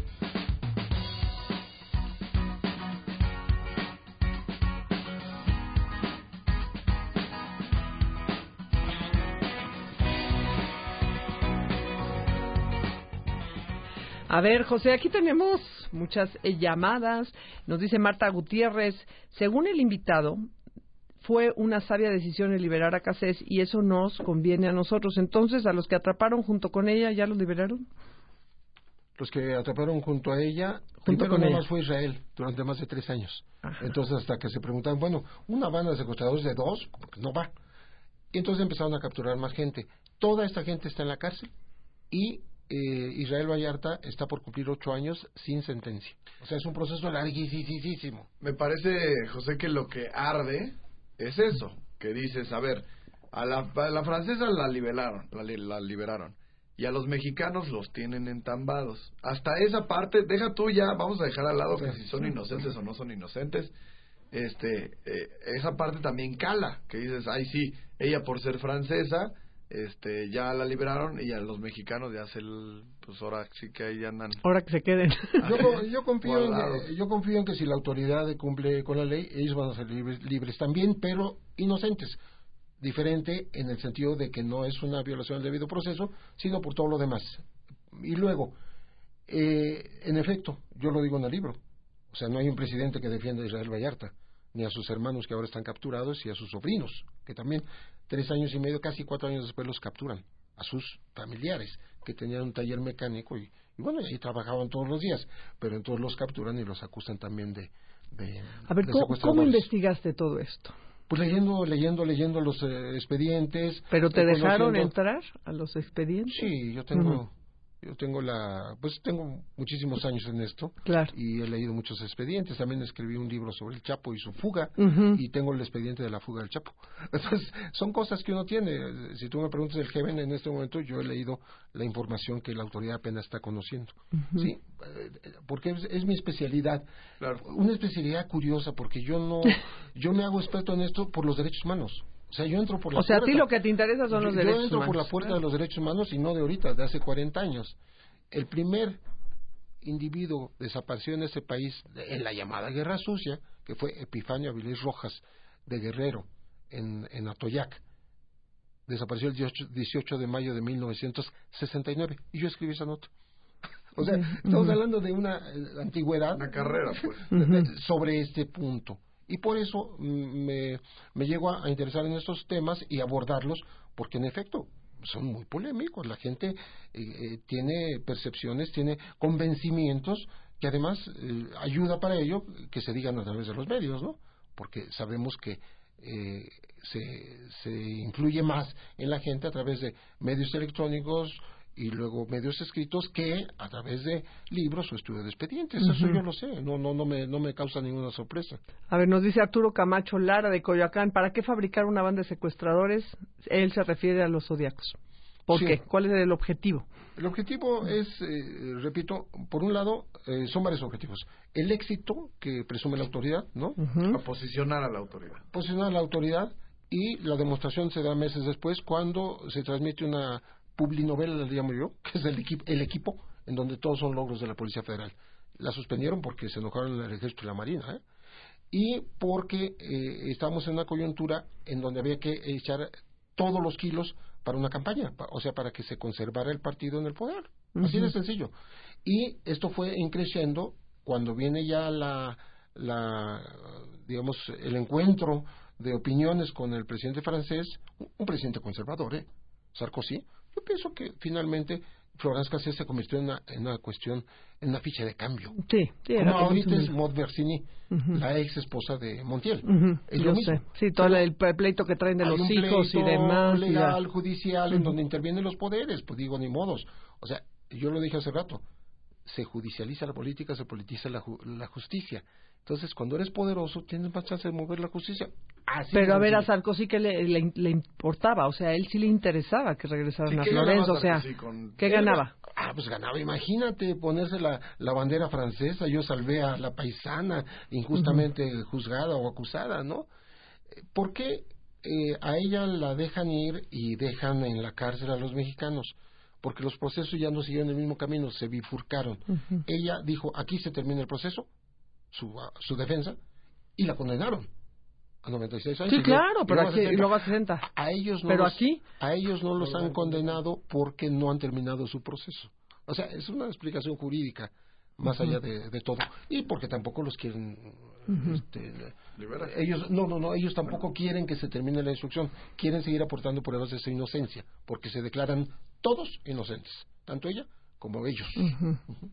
A ver, José, aquí tenemos muchas eh, llamadas. Nos dice Marta Gutiérrez, según el invitado, fue una sabia decisión el liberar a Cassés y eso nos conviene a nosotros. Entonces, ¿a los que atraparon junto con ella ya los liberaron? Los que atraparon junto a ella, junto primero con nada ella. más fue Israel, durante más de tres años. Ajá. Entonces, hasta que se preguntaban, bueno, una banda de secuestradores de dos, no va. Y entonces empezaron a capturar más gente. Toda esta gente está en la cárcel y eh, Israel Vallarta está por cumplir ocho años sin sentencia. O sea, es un proceso larguísimo. Me parece, José, que lo que arde es eso, que dices, a ver, a la, a la francesa la liberaron, la, la liberaron, y a los mexicanos los tienen entambados. Hasta esa parte, deja tú ya, vamos a dejar al lado que si son inocentes o no son inocentes, este, eh, esa parte también cala, que dices, ay sí, ella por ser francesa, este, ya la liberaron y a los mexicanos ya se, el, pues ahora sí que ahí andan. Ahora que se queden. Yo, yo confío en, Guardados. yo confío en que si la autoridad cumple con la ley, ellos van a ser libres, libres también, pero inocentes. Diferente en el sentido de que no es una violación del debido proceso, sino por todo lo demás. Y luego, eh, en efecto, yo lo digo en el libro, o sea, no hay un presidente que defienda a Israel Vallarta, ni a sus hermanos que ahora están capturados, y a sus sobrinos, que también tres años y medio, casi cuatro años después los capturan, a sus familiares, que tenían un taller mecánico, y, y bueno, ahí trabajaban todos los días, pero entonces los capturan y los acusan también de, de A ver, de ¿cómo, secuestradores. ¿cómo investigaste todo esto? Pues leyendo, leyendo, leyendo los eh, expedientes. ¿Pero te eh, dejaron conociendo- entrar a los expedientes? Sí, yo tengo, Ujú. yo tengo la, pues tengo muchísimos años en esto. Claro. Y he leído muchos expedientes. También escribí un libro sobre el Chapo y su fuga. Ujú. Y tengo el expediente de la fuga del Chapo. Entonces, son cosas que uno tiene. Si tú me preguntas el G E M E N en este momento, yo he leído la información que la autoridad apenas está conociendo. Ujú. Sí, Eh, porque es, es mi especialidad. Claro. Una especialidad curiosa, porque yo no, yo me hago experto en esto por los derechos humanos. O sea, yo entro por la O sea, a ti puerta. lo que te interesa son los yo, derechos Yo entro por humanos. la puerta de los derechos humanos y no de ahorita, de hace cuarenta años. El primer individuo desapareció en este país en la llamada Guerra Sucia, que fue Epifanio Avilés Rojas, de Guerrero, en, en Atoyac. Desapareció el dieciocho de mayo de mil novecientos sesenta y nueve. Y yo escribí esa nota. O sea, estamos hablando de una eh, antigüedad. Una carrera, pues. de- de- sobre este punto. Y por eso mm, me, me llego a, a interesar en estos temas y abordarlos, porque en efecto son muy polémicos. La gente eh, eh, tiene percepciones, tiene convencimientos que además eh, ayuda para ello que se digan a través de los medios, ¿no? Porque sabemos que eh, se, se influye más en la gente a través de medios electrónicos y luego medios escritos que a través de libros o estudios de expedientes. Eso Ujú. yo lo sé, no no no me no me causa ninguna sorpresa. A ver, nos dice Arturo Camacho Lara de Coyoacán, ¿para qué fabricar una banda de secuestradores? Él se refiere a los zodiacos. ¿Por Sí. qué? ¿Cuál es el objetivo? El objetivo es, eh, repito, por un lado, eh, son varios objetivos. El éxito que presume la autoridad, ¿no? Ujú. A posicionar a la autoridad. Posicionar a la autoridad, y la demostración se da meses después cuando se transmite una publinovela, le llamo yo, que es el, equipo, el equipo, en donde todos son logros de la Policía Federal. La suspendieron porque se enojaron el Ejército y la Marina, ¿eh? Y porque eh, estábamos en una coyuntura en donde había que echar todos los kilos para una campaña, pa- o sea, para que se conservara el partido en el poder. Así Ujú. de sencillo. Y esto fue increciendo cuando viene ya la, la, digamos, el encuentro de opiniones con el presidente francés, un, un presidente conservador, ¿eh? Sarkozy. Yo pienso que finalmente Florence Cassés se convirtió en una, en una cuestión, en una ficha de cambio. Sí, sí, era Como como ahorita un- es Maud Versini, Ujú. la ex esposa de Montiel. Ujú, Es yo lo mismo. sé. Sí, todo Pero el ple- pleito que traen de hay los un hijos y pleito demás. y la- legal, judicial, en Ujú. donde intervienen los poderes, pues digo, ni modos. O sea, yo lo dije hace rato, se judicializa la política, se politiza la, ju- la justicia. Entonces, cuando eres poderoso, tienes más chance de mover la justicia. Así Pero de a ver, a sencillo. Sarkozy que le, le, le importaba, o sea, a él sí le interesaba que regresaran Sí, a ¿qué Florencia, ganaba o sea, Sarkozy con- ¿qué Él ganaba? ga- Ah, pues ganaba, imagínate, ponerse la, la bandera francesa, yo salvé a la paisana injustamente juzgada o acusada, ¿no? Eh, ¿Por qué eh, a ella la dejan ir y dejan en la cárcel a los mexicanos? Porque los procesos ya no siguieron el mismo camino, se bifurcaron. Ujú. Ella dijo, aquí se termina el proceso, su, su defensa, y la condenaron a noventa y seis años. Sí, y luego- claro, y pero luego a aquí, y sesenta. luego a sesenta. A ellos no Pero los, aquí- a ellos no los han condenado porque no han terminado su proceso. O sea, es una explicación jurídica más allá de, de todo. Y porque tampoco los quieren, Ujú. este, Libera. ellos no, no, no, ellos tampoco quieren que se termine la instrucción. Quieren seguir aportando pruebas de su inocencia, porque se declaran todos inocentes, tanto ella como ellos. Uh-huh. Uh-huh.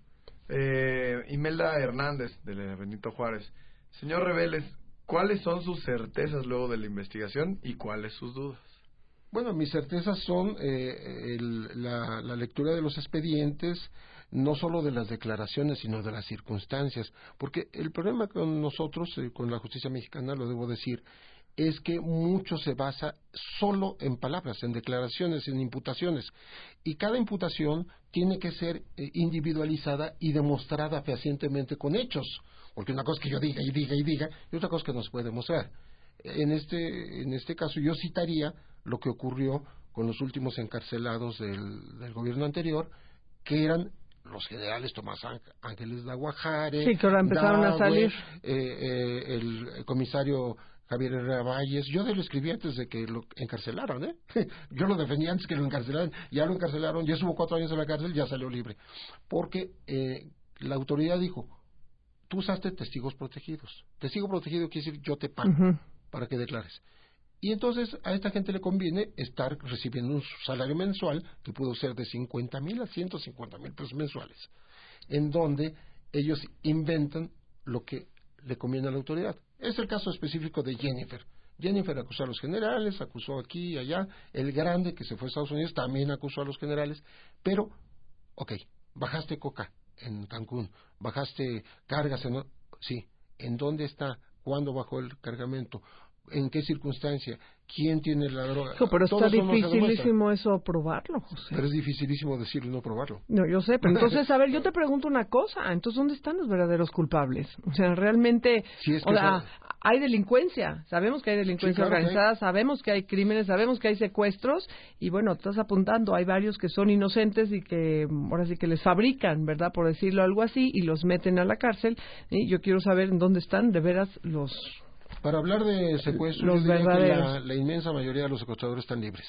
Eh, Imelda Hernández, de Benito Juárez. Señor Reveles, ¿cuáles son sus certezas luego de la investigación y cuáles sus dudas? Bueno, mis certezas son eh, el, la, la lectura de los expedientes, no solo de las declaraciones, sino de las circunstancias. Porque el problema con nosotros, eh, con la justicia mexicana, lo debo decir, es que mucho se basa solo en palabras, en declaraciones, en imputaciones. Y cada imputación tiene que ser eh, individualizada y demostrada fehacientemente con hechos. Porque una cosa es que yo diga y diga y diga, y otra cosa es que no se puede demostrar. En este, en este caso yo citaría lo que ocurrió con los últimos encarcelados del, del gobierno anterior, que eran los generales Tomás Ángeles de Aguajare, sí, que ahora empezaron Dahue, a salir. Eh, eh, el, el comisario Javier Herrera Valles. Yo lo escribí antes de que lo encarcelaran, ¿eh? Yo lo defendí antes que lo encarcelaran, ya lo encarcelaron, ya estuvo cuatro años en la cárcel, ya salió libre. Porque eh, la autoridad dijo, tú usaste testigos protegidos. Testigo protegido quiere decir yo te pago uh-huh. para que declares. Y entonces a esta gente le conviene estar recibiendo un salario mensual que pudo ser de cincuenta mil a ciento cincuenta mil pesos mensuales, en donde ellos inventan lo que le conviene a la autoridad. Es el caso específico de Jennifer. Jennifer acusó a los generales, acusó aquí y allá. El Grande, que se fue a Estados Unidos, también acusó a los generales. Pero, ok, bajaste coca en Cancún, bajaste cargas en... Sí, ¿en dónde está? ¿Cuándo bajó el cargamento? ¿En qué circunstancia? ¿Quién tiene la droga? No, pero está dificilísimo eso probarlo, José. Pero es dificilísimo decirlo y no probarlo. No, yo sé, pero entonces, a ver, yo te pregunto una cosa. Entonces, ¿dónde están los verdaderos culpables? O sea, realmente, si es que o sea, son... hay delincuencia. Sabemos que hay delincuencia sí, claro organizada, que hay. sabemos que hay crímenes, sabemos que hay secuestros. Y bueno, estás apuntando, hay varios que son inocentes y que ahora sí que les fabrican, ¿verdad? Por decirlo algo así, y los meten a la cárcel. Y yo quiero saber en dónde están de veras los... Para hablar de secuestros, los yo diría verdaderos. que la, la inmensa mayoría de los secuestradores están libres.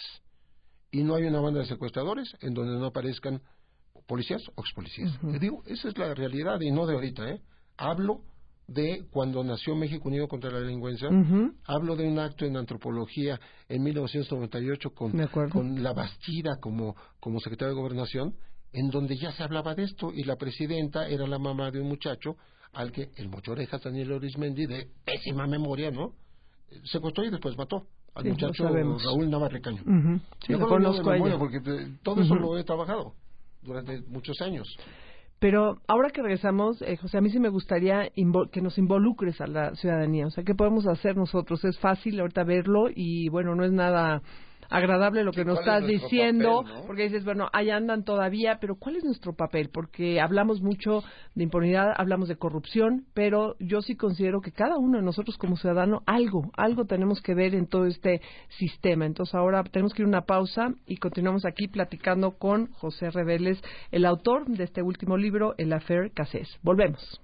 Y no hay una banda de secuestradores en donde no aparezcan policías o expolicías. Uh-huh. Te digo, esa es la realidad y no de ahorita, ¿eh? Hablo de cuando nació México Unido contra la Delincuencia. Uh-huh. Hablo de un acto en antropología en mil novecientos noventa y ocho con, con la Bastida como, como secretaria de Gobernación, en donde ya se hablaba de esto y la presidenta era la mamá de un muchacho al que el mocho orejas Daniel Arismendi, de pésima memoria, ¿no? Secuestró y después mató al sí, muchacho Raúl Navarrecaño. Uh-huh. Sí, lo conozco a ella. Porque te, todo eso uh-huh. lo he trabajado durante muchos años. Pero ahora que regresamos, eh, José, a mí sí me gustaría invo- que nos involucres a la ciudadanía. O sea, ¿qué podemos hacer nosotros? Es fácil ahorita verlo y, bueno, no es nada agradable lo que nos estás diciendo, papel, ¿no? porque dices, bueno, ahí andan todavía, pero ¿cuál es nuestro papel? Porque hablamos mucho de impunidad, hablamos de corrupción, pero yo sí considero que cada uno de nosotros como ciudadano, algo, algo tenemos que ver en todo este sistema. Entonces ahora tenemos que ir a una pausa y continuamos aquí platicando con José Reveles, el autor de este último libro, El Affaire Cassés. Volvemos.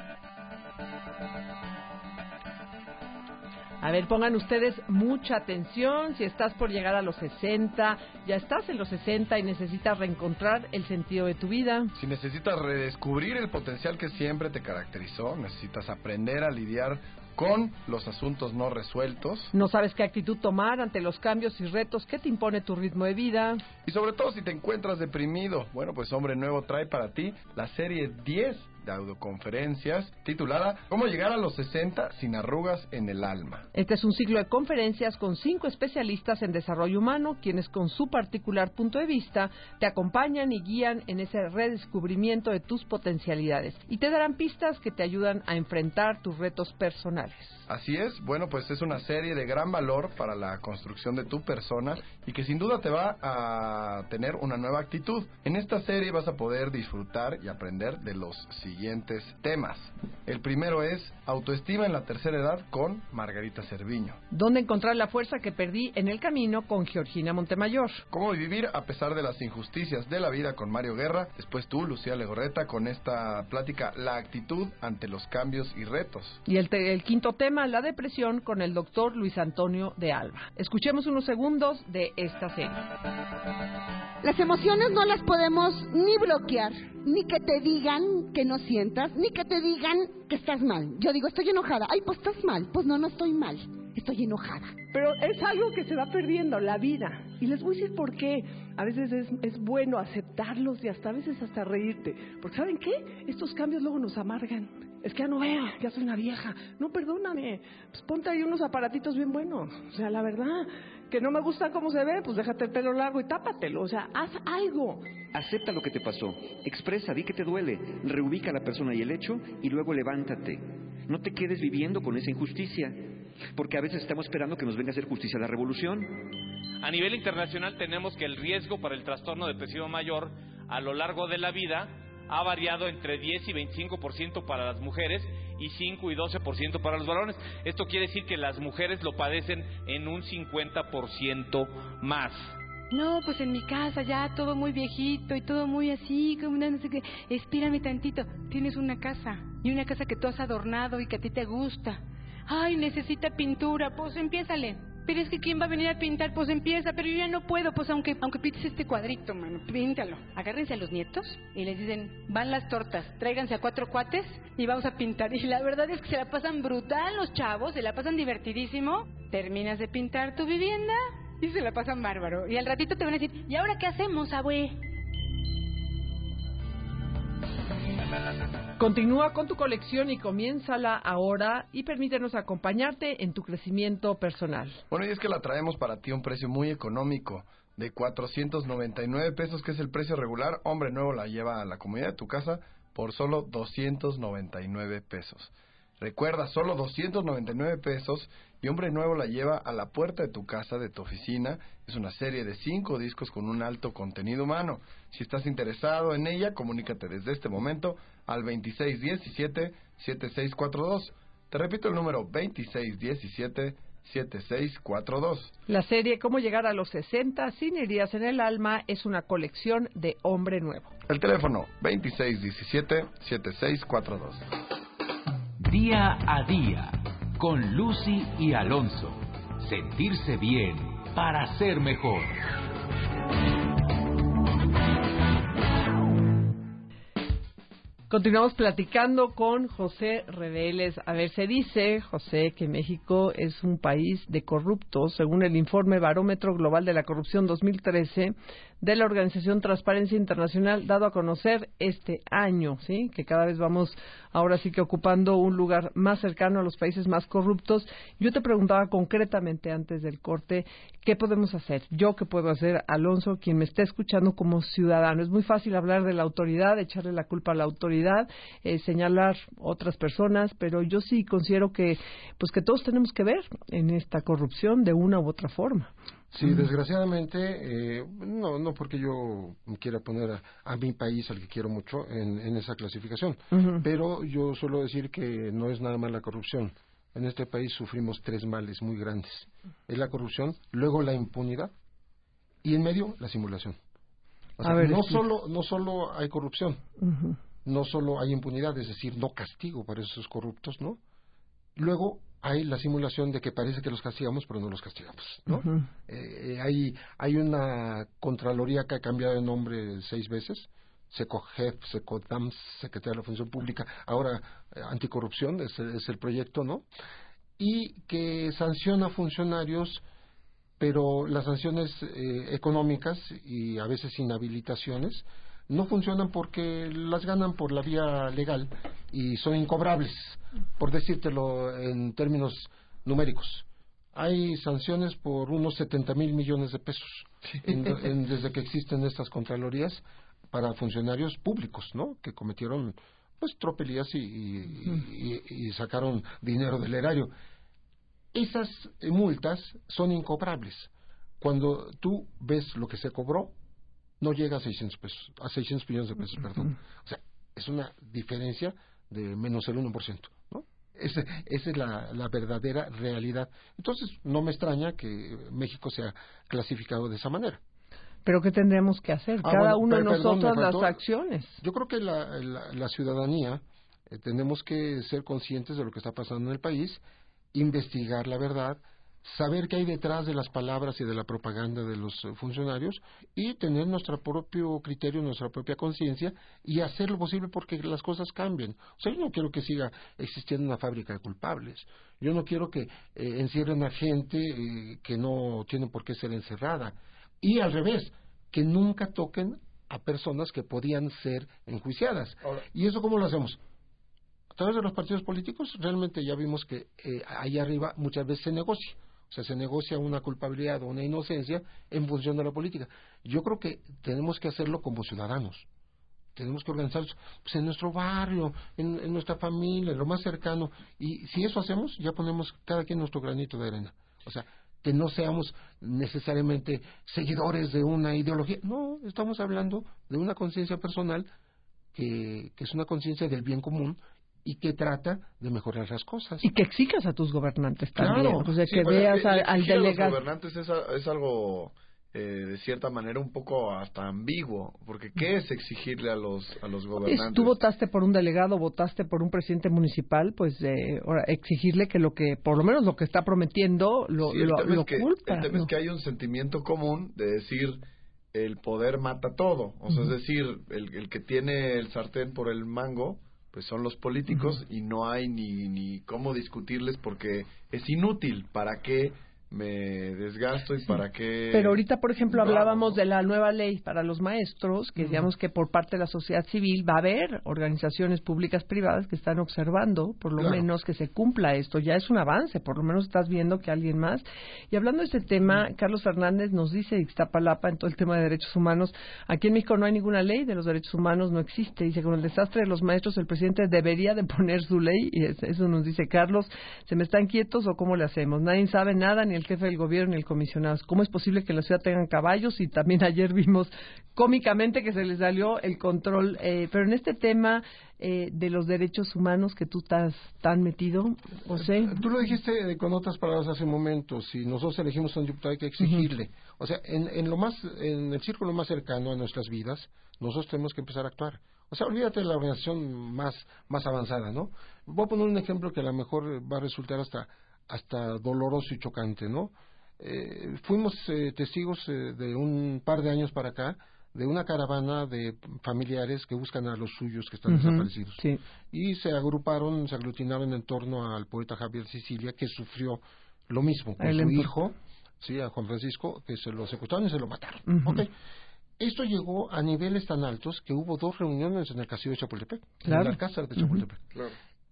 A ver, pongan ustedes mucha atención. Si estás por llegar a los sesenta, ya estás en los sesenta y necesitas reencontrar el sentido de tu vida. Si necesitas redescubrir el potencial que siempre te caracterizó, necesitas aprender a lidiar con los asuntos no resueltos. No sabes qué actitud tomar ante los cambios y retos que te impone tu ritmo de vida. Y sobre todo si te encuentras deprimido, bueno, pues Hombre Nuevo trae para ti la serie diez de audioconferencias titulada ¿Cómo llegar a los sesenta sin arrugas en el alma? Este es un ciclo de conferencias con cinco especialistas en desarrollo humano, quienes con su particular punto de vista te acompañan y guían en ese redescubrimiento de tus potencialidades y te darán pistas que te ayudan a enfrentar tus retos personales. Así es, bueno, pues es una serie de gran valor para la construcción de tu persona y que sin duda te va a tener una nueva actitud. En esta serie vas a poder disfrutar y aprender de los siguientes temas. El primero es Autoestima en la tercera edad con Margarita Cerviño. ¿Dónde encontrar la fuerza que perdí en el camino con Georgina Montemayor? ¿Cómo vivir a pesar de las injusticias de la vida con Mario Guerra? Después tú, Lucía Legorreta, con esta plática La actitud ante los cambios y retos. Y el, te- el quinto tema, la depresión, con el doctor Luis Antonio de Alba. Escuchemos unos segundos de esta serie. Las emociones no las podemos ni bloquear, ni que te digan que no sientas, ni que te digan que estás mal. Yo digo, estoy enojada. Ay, pues estás mal. Pues no, no estoy mal. estoy enojada. Pero es algo que se va perdiendo, la vida. Y les voy a decir por qué. A veces es, es bueno aceptarlos y hasta a veces hasta reírte. Porque ¿saben qué? Estos cambios luego nos amargan. Es que ya no veo, ya soy una vieja. No, perdóname. Pues ponte ahí unos aparatitos bien buenos. O sea, la verdad, que no me gusta cómo se ve, pues déjate el pelo largo y tápatelo. O sea, haz algo. Acepta lo que te pasó. Expresa, di que te duele. Reubica a la persona y el hecho y luego levántate. No te quedes viviendo con esa injusticia. Porque a veces estamos esperando que nos venga a hacer justicia la revolución. A nivel internacional tenemos que el riesgo para el trastorno depresivo mayor a lo largo de la vida ha variado entre diez y veinticinco por ciento para las mujeres y cinco y doce por ciento para los varones. Esto quiere decir que las mujeres lo padecen en un cincuenta por ciento más. No, pues en mi casa ya todo muy viejito y todo muy así, como no sé qué. Espírame tantito, tienes una casa y una casa que tú has adornado y que a ti te gusta. Ay, necesita pintura, pues empiézale. Pero es que ¿quién va a venir a pintar? Pues empieza, pero yo ya no puedo, pues aunque aunque pintes este cuadrito, mano, píntalo. Agárrense a los nietos y les dicen, van las tortas, tráiganse a cuatro cuates y vamos a pintar. Y la verdad es que se la pasan brutal los chavos, se la pasan divertidísimo. Terminas de pintar tu vivienda y se la pasan bárbaro. Y al ratito te van a decir, ¿y ahora qué hacemos, abue? Continúa con tu colección y comiénzala ahora y permítenos acompañarte en tu crecimiento personal. Bueno, y es que la traemos para ti a un precio muy económico, de cuatrocientos noventa y nueve pesos, que es el precio regular. Hombre Nuevo la lleva a la comodidad de tu casa por solo doscientos noventa y nueve pesos. Recuerda, solo doscientos noventa y nueve pesos y Hombre Nuevo la lleva a la puerta de tu casa, de tu oficina. Es una serie de cinco discos con un alto contenido humano. Si estás interesado en ella, comunícate desde este momento al veintiséis diecisiete setenta y seis cuarenta y dos. Te repito el número veintiséis diecisiete setenta y seis cuarenta y dos. La serie Cómo llegar a los sesenta sin heridas en el alma es una colección de Hombre Nuevo. El teléfono veintiséis diecisiete setenta y seis cuarenta y dos. Día a día, con Lucy y Alonso. Sentirse bien para ser mejor. Continuamos platicando con José Reveles. A ver, se dice, José, que México es un país de corruptos, según el informe Barómetro Global de la Corrupción dos mil trece de la organización Transparencia Internacional, dado a conocer este año, ¿sí? Que cada vez vamos ahora sí que ocupando un lugar más cercano a los países más corruptos. Yo te preguntaba concretamente antes del corte, ¿qué podemos hacer? Yo, ¿qué puedo hacer? Alonso, quien me esté escuchando como ciudadano. Es muy fácil hablar de la autoridad, echarle la culpa a la autoridad, eh, señalar otras personas, pero yo sí considero que, pues que todos tenemos que ver en esta corrupción de una u otra forma. Sí, desgraciadamente, eh, no no porque yo quiera poner a, a mi país, al que quiero mucho, en, en esa clasificación, uh-huh. Pero yo suelo decir que no es nada más la corrupción. En este país sufrimos tres males muy grandes. Es la corrupción, luego la impunidad y en medio la simulación. O sea, ver, no solo no solo hay corrupción, uh-huh. No solo hay impunidad, es decir, no castigo para esos corruptos, ¿no? Luego hay la simulación de que parece que los castigamos, pero no los castigamos, ¿no? Uh-huh. Eh, hay, hay una Contraloría que ha cambiado de nombre seis veces, SECOGEF, SECODAMS, Secretaría de la Función Pública, ahora eh, Anticorrupción, es, es el proyecto, ¿no? Y que sanciona funcionarios, pero las sanciones eh, económicas y a veces inhabilitaciones no funcionan porque las ganan por la vía legal y son incobrables, por decírtelo en términos numéricos. Hay sanciones por unos setenta mil millones de pesos en, en, desde que existen estas contralorías para funcionarios públicos, ¿no? Que cometieron pues tropelías y, y, y, y sacaron dinero del erario. Esas multas son incobrables. Cuando tú ves lo que se cobró, no llega a seiscientos pesos, a seiscientos millones de pesos, perdón. O sea, es una diferencia de menos el uno por ciento, ¿no? Ese, esa es la, la verdadera realidad. Entonces, no me extraña que México sea clasificado de esa manera. ¿Pero qué tendremos que hacer? Ah, Cada bueno, uno de pero, nosotros perdón, faltó, las acciones. Yo creo que la, la, la ciudadanía eh, tenemos que ser conscientes de lo que está pasando en el país, investigar la verdad, saber qué hay detrás de las palabras y de la propaganda de los eh, funcionarios y tener nuestro propio criterio, nuestra propia conciencia y hacer lo posible porque las cosas cambien. O sea, yo no quiero que siga existiendo una fábrica de culpables. Yo no quiero que eh, encierren a gente eh, que no tiene por qué ser encerrada. Y al revés, que nunca toquen a personas que podían ser enjuiciadas. Ahora, ¿y eso cómo lo hacemos? A través de los partidos políticos. Realmente ya vimos que eh, ahí arriba muchas veces se negocia. O sea, se negocia una culpabilidad o una inocencia en función de la política. Yo creo que tenemos que hacerlo como ciudadanos. Tenemos que organizarnos pues, en nuestro barrio, en, en nuestra familia, en lo más cercano. Y si eso hacemos, ya ponemos cada quien nuestro granito de arena. O sea, que no seamos necesariamente seguidores de una ideología. No, estamos hablando de una conciencia personal que, que es una conciencia del bien común y que trata de mejorar las cosas. Y que exijas a tus gobernantes también. Claro. O sea, Sí, que bueno, veas le- le al, al exigir a los delegado. gobernantes es, a- es algo, eh, de cierta manera, un poco hasta ambiguo. Porque ¿qué es exigirle a los, a los Si gobernantes? tú votaste por un delegado, votaste por un presidente municipal, pues eh, ahora, exigirle que lo que, por lo menos lo que está prometiendo, lo, Sí, el lo, tema, lo es que, culpa. el tema ¿no? es que hay un sentimiento común de decir el poder mata todo. O sea, Ujú. es decir, el, el que tiene el sartén por el mango, pues son los políticos. Uh-huh. Y no hay ni, ni cómo discutirles porque es inútil. ¿Para qué me desgasto y Sí. para qué? Pero ahorita, por ejemplo, Claro, hablábamos ¿no? de la nueva ley para los maestros, que Ujú. digamos que por parte de la sociedad civil va a haber organizaciones públicas privadas que están observando, por lo Claro. menos, que se cumpla esto. Ya es un avance, por lo menos estás viendo que alguien más. Y hablando de este tema, Carlos Fernández nos dice de Iztapalapa en todo el tema de derechos humanos, aquí en México no hay ninguna ley de los derechos humanos, no existe. Dice, con el desastre de los maestros, el presidente debería de poner su ley, y es- eso nos dice Carlos. ¿Se me están quietos o cómo le hacemos? Nadie sabe nada, ni el jefe del gobierno ni el comisionado. ¿Cómo es posible que en la ciudad tengan caballos? Y también ayer vimos cómicamente que se les salió el control. Eh, pero en este tema eh, de los derechos humanos que tú estás tan metido, José. Tú lo dijiste eh, con otras palabras hace un momento. Si nosotros elegimos a un diputado hay que exigirle. O sea, en, en lo más, en el círculo más cercano a nuestras vidas, nosotros tenemos que empezar a actuar. O sea, olvídate de la organización más, más avanzada, ¿no? Voy a poner un ejemplo que a lo mejor va a resultar hasta, hasta doloroso y chocante, ¿no? Eh, fuimos eh, testigos eh, de un par de años para acá de una caravana de familiares que buscan a los suyos que están Ujú, desaparecidos. sí. Y se agruparon, se aglutinaron en torno al poeta Javier Sicilia, que sufrió lo mismo con El su empu- hijo, sí, a Juan Francisco, que se lo secuestraron y se lo mataron. Ujú. ¿Ok? Esto llegó a niveles tan altos que hubo dos reuniones en el castillo de Chapultepec, Claro. en el Alcázar de Ujú. Chapultepec. Claro.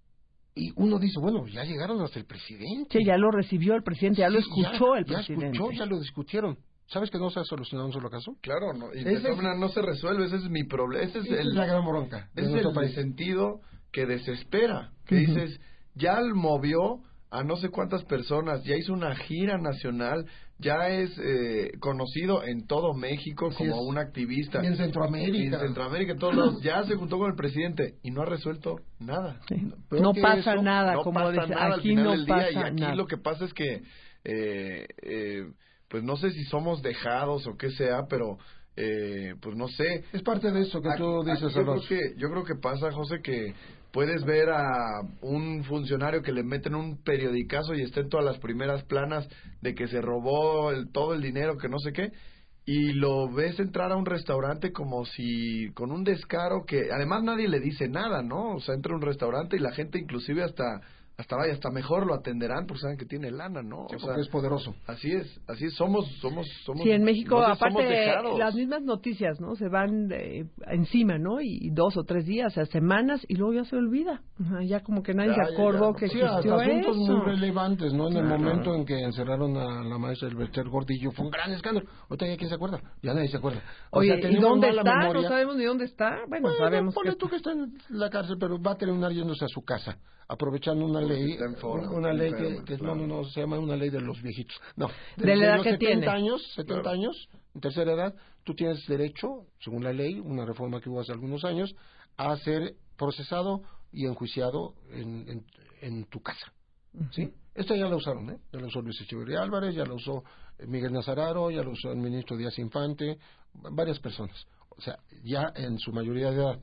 Y uno dice, bueno, ya llegaron hasta el presidente. Sí, ya lo recibió el presidente, ya lo Sí, escuchó ya- el ya presidente. escuchó, ya lo discutieron. ¿Sabes que no se ha solucionado un solo caso? Claro, no, y Ese de todas es- maneras no se resuelve, ese es mi problema, ese es Esa el, es la gran bronca de es nuestro el país. sentido que desespera, que Ujú. dices, ya movió a no sé cuántas personas, ya hizo una gira nacional, ya es eh, conocido en todo México Así como es. un activista. Y en Centroamérica. Y en Centroamérica, en todos lados, ya se juntó con el presidente y no ha resuelto nada. Sí. Peor No que pasa eso, nada, no como pasa dice, nada al aquí final no del día, pasa y aquí nada. lo que pasa es que eh, eh, pues no sé si somos dejados o qué sea, pero eh, pues no sé. Es parte de eso que Aquí- tú aquí dices, yo creo Alonso. que yo creo que pasa, José, que puedes ver a un funcionario que le meten un periodicazo y está en todas las primeras planas de que se robó el, todo el dinero, que no sé qué, y lo ves entrar a un restaurante como si con un descaro que además nadie le dice nada, ¿no? O sea, entra a un restaurante y la gente inclusive hasta hasta vaya, hasta mejor lo atenderán porque saben que tiene lana, ¿no? Sí, O porque sea, es poderoso. así es, así es, somos somos somos Sí, en México, no sé, somos aparte, dejados. las mismas noticias, ¿no? Se van eh, encima, ¿no? Y dos o tres días, o sea, semanas, y luego ya se olvida. Ajá, ya como que nadie Ya, se ya, acordó ya, que Sí, existió hasta asuntos eso. muy relevantes, ¿no? En el Claro. momento en que encerraron a la maestra Elberter Gordillo fue un gran escándalo. Ahorita ya quién se acuerda, ya nadie se acuerda. O Oye, sea, ¿y tenemos dónde mala está? memoria. No sabemos ni dónde está. Bueno, Bueno, sabemos ponle que... tú que está en la cárcel, pero va a terminar yéndose a su casa, aprovechando una Porque ley, está en forma, una ley que, enferma, que claro. no, no, no, se llama una ley de los viejitos. No, De la edad los que setenta tiene. años, setenta Claro. años, en tercera edad, tú tienes derecho, según la ley, una reforma que hubo hace algunos años, a ser procesado y enjuiciado en, en, en tu casa. ¿Sí? Esta ya la usaron, ¿eh? Ya la usó Luis Echeverría Álvarez, ya la usó eh, Miguel Nazararo, ya la usó el ministro Díaz Infante, varias personas. O sea, ya en su mayoría de edad.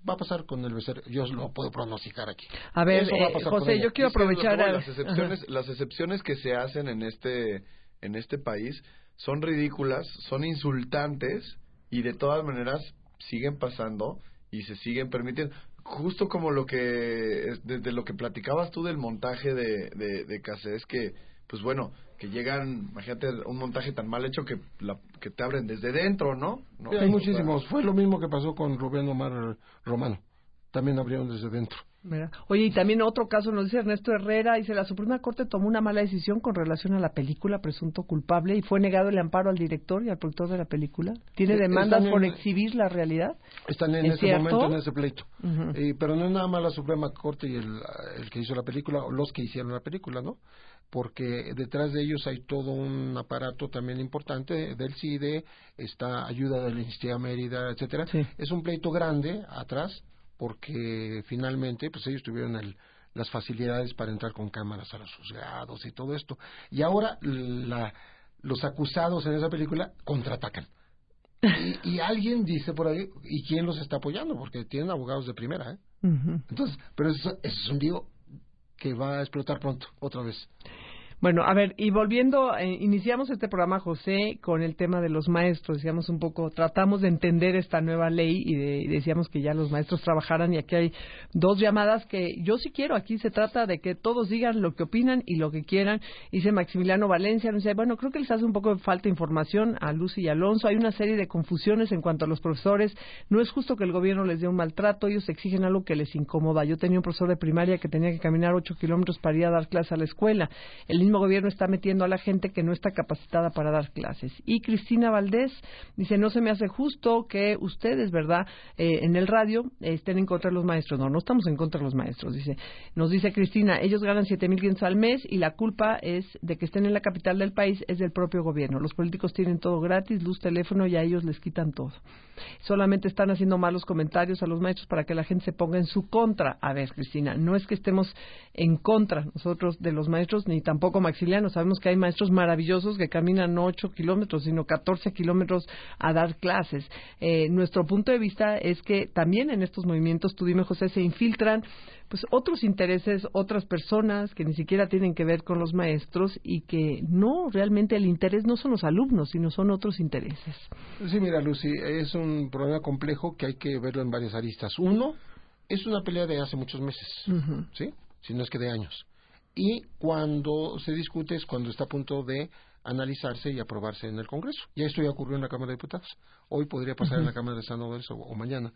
va a pasar con el becerro, yo lo puedo pronosticar aquí. A ver, eh, José, yo quiero aprovechar es que, a... las excepciones, las excepciones que se hacen en este en este país son ridículas, son insultantes y de todas maneras siguen pasando y se siguen permitiendo. Justo como lo que desde lo que platicabas tú del montaje de de, de Cassés, que pues bueno, que llegan, imagínate un montaje tan mal hecho que la, que te abren desde dentro, ¿no? ¿No? Sí, hay muchísimos. Fue lo mismo que pasó con Rubén Omar Romano. También abrieron desde dentro. Mira. Oye, y también otro caso nos dice Ernesto Herrera, dice, la Suprema Corte tomó una mala decisión con relación a la película Presunto Culpable y fue negado el amparo al director y al productor de la película. ¿Tiene sí, demandas por en, exhibir la realidad? Están en ese cierto? momento en ese pleito. Uh-huh. eh, pero no es nada más la Suprema Corte y el, el que hizo la película, o los que hicieron la película, ¿no? Porque detrás de ellos hay todo un aparato también importante del C I D E, está ayuda de la Instituto Mérida, etcétera. Sí. Es un pleito grande atrás, porque finalmente pues ellos tuvieron el, las facilidades para entrar con cámaras a los juzgados y todo esto. Y ahora la, los acusados en esa película contraatacan. Y, y alguien dice por ahí, ¿y quién los está apoyando? Porque tienen abogados de primera, ¿eh? Uh-huh. Entonces, pero eso, eso es un lío que va a explotar pronto, otra vez. Bueno, a ver, y volviendo, eh, iniciamos este programa, José, con el tema de los maestros. Decíamos un poco, tratamos de entender esta nueva ley y, de, y decíamos que ya los maestros trabajaran, y aquí hay dos llamadas que yo sí quiero. Aquí se trata de que todos digan lo que opinan y lo que quieran. Dice Maximiliano Valencia, dice, bueno, creo que les hace un poco de falta de información a Lucy y Alonso. Hay una serie de confusiones en cuanto a los profesores. No es justo que el gobierno les dé un maltrato. Ellos exigen algo que les incomoda. Yo tenía un profesor de primaria que tenía que caminar ocho kilómetros para ir a dar clase a la escuela. El mismo gobierno está metiendo a la gente que no está capacitada para dar clases. Y Cristina Valdés dice, no se me hace justo que ustedes, ¿verdad?, eh, en el radio eh, estén en contra de los maestros. No, no estamos en contra de los maestros, dice. Nos dice Cristina, ellos ganan siete mil quinientos al mes y la culpa es de que estén en la capital del país es del propio gobierno. Los políticos tienen todo gratis, luz, teléfono, y a ellos les quitan todo. Solamente están haciendo malos comentarios a los maestros para que la gente se ponga en su contra. A ver, Cristina, no es que estemos en contra nosotros de los maestros, ni tampoco Maximiliano. Sabemos que hay maestros maravillosos que caminan no ocho kilómetros, sino catorce kilómetros a dar clases. Eh, nuestro punto de vista es que también en estos movimientos, tú dime, José, se infiltran pues otros intereses, otras personas que ni siquiera tienen que ver con los maestros y que no, realmente el interés no son los alumnos, sino son otros intereses. Sí, mira, Lucy, es un problema complejo que hay que verlo en varias aristas. Uno, es una pelea de hace muchos meses, uh-huh. ¿sí? Si no es que de años. Y cuando se discute es cuando está a punto de analizarse y aprobarse en el Congreso. Ya esto ya ocurrió en la Cámara de Diputados. Hoy podría pasar uh-huh. en la Cámara de Senadores o, o mañana.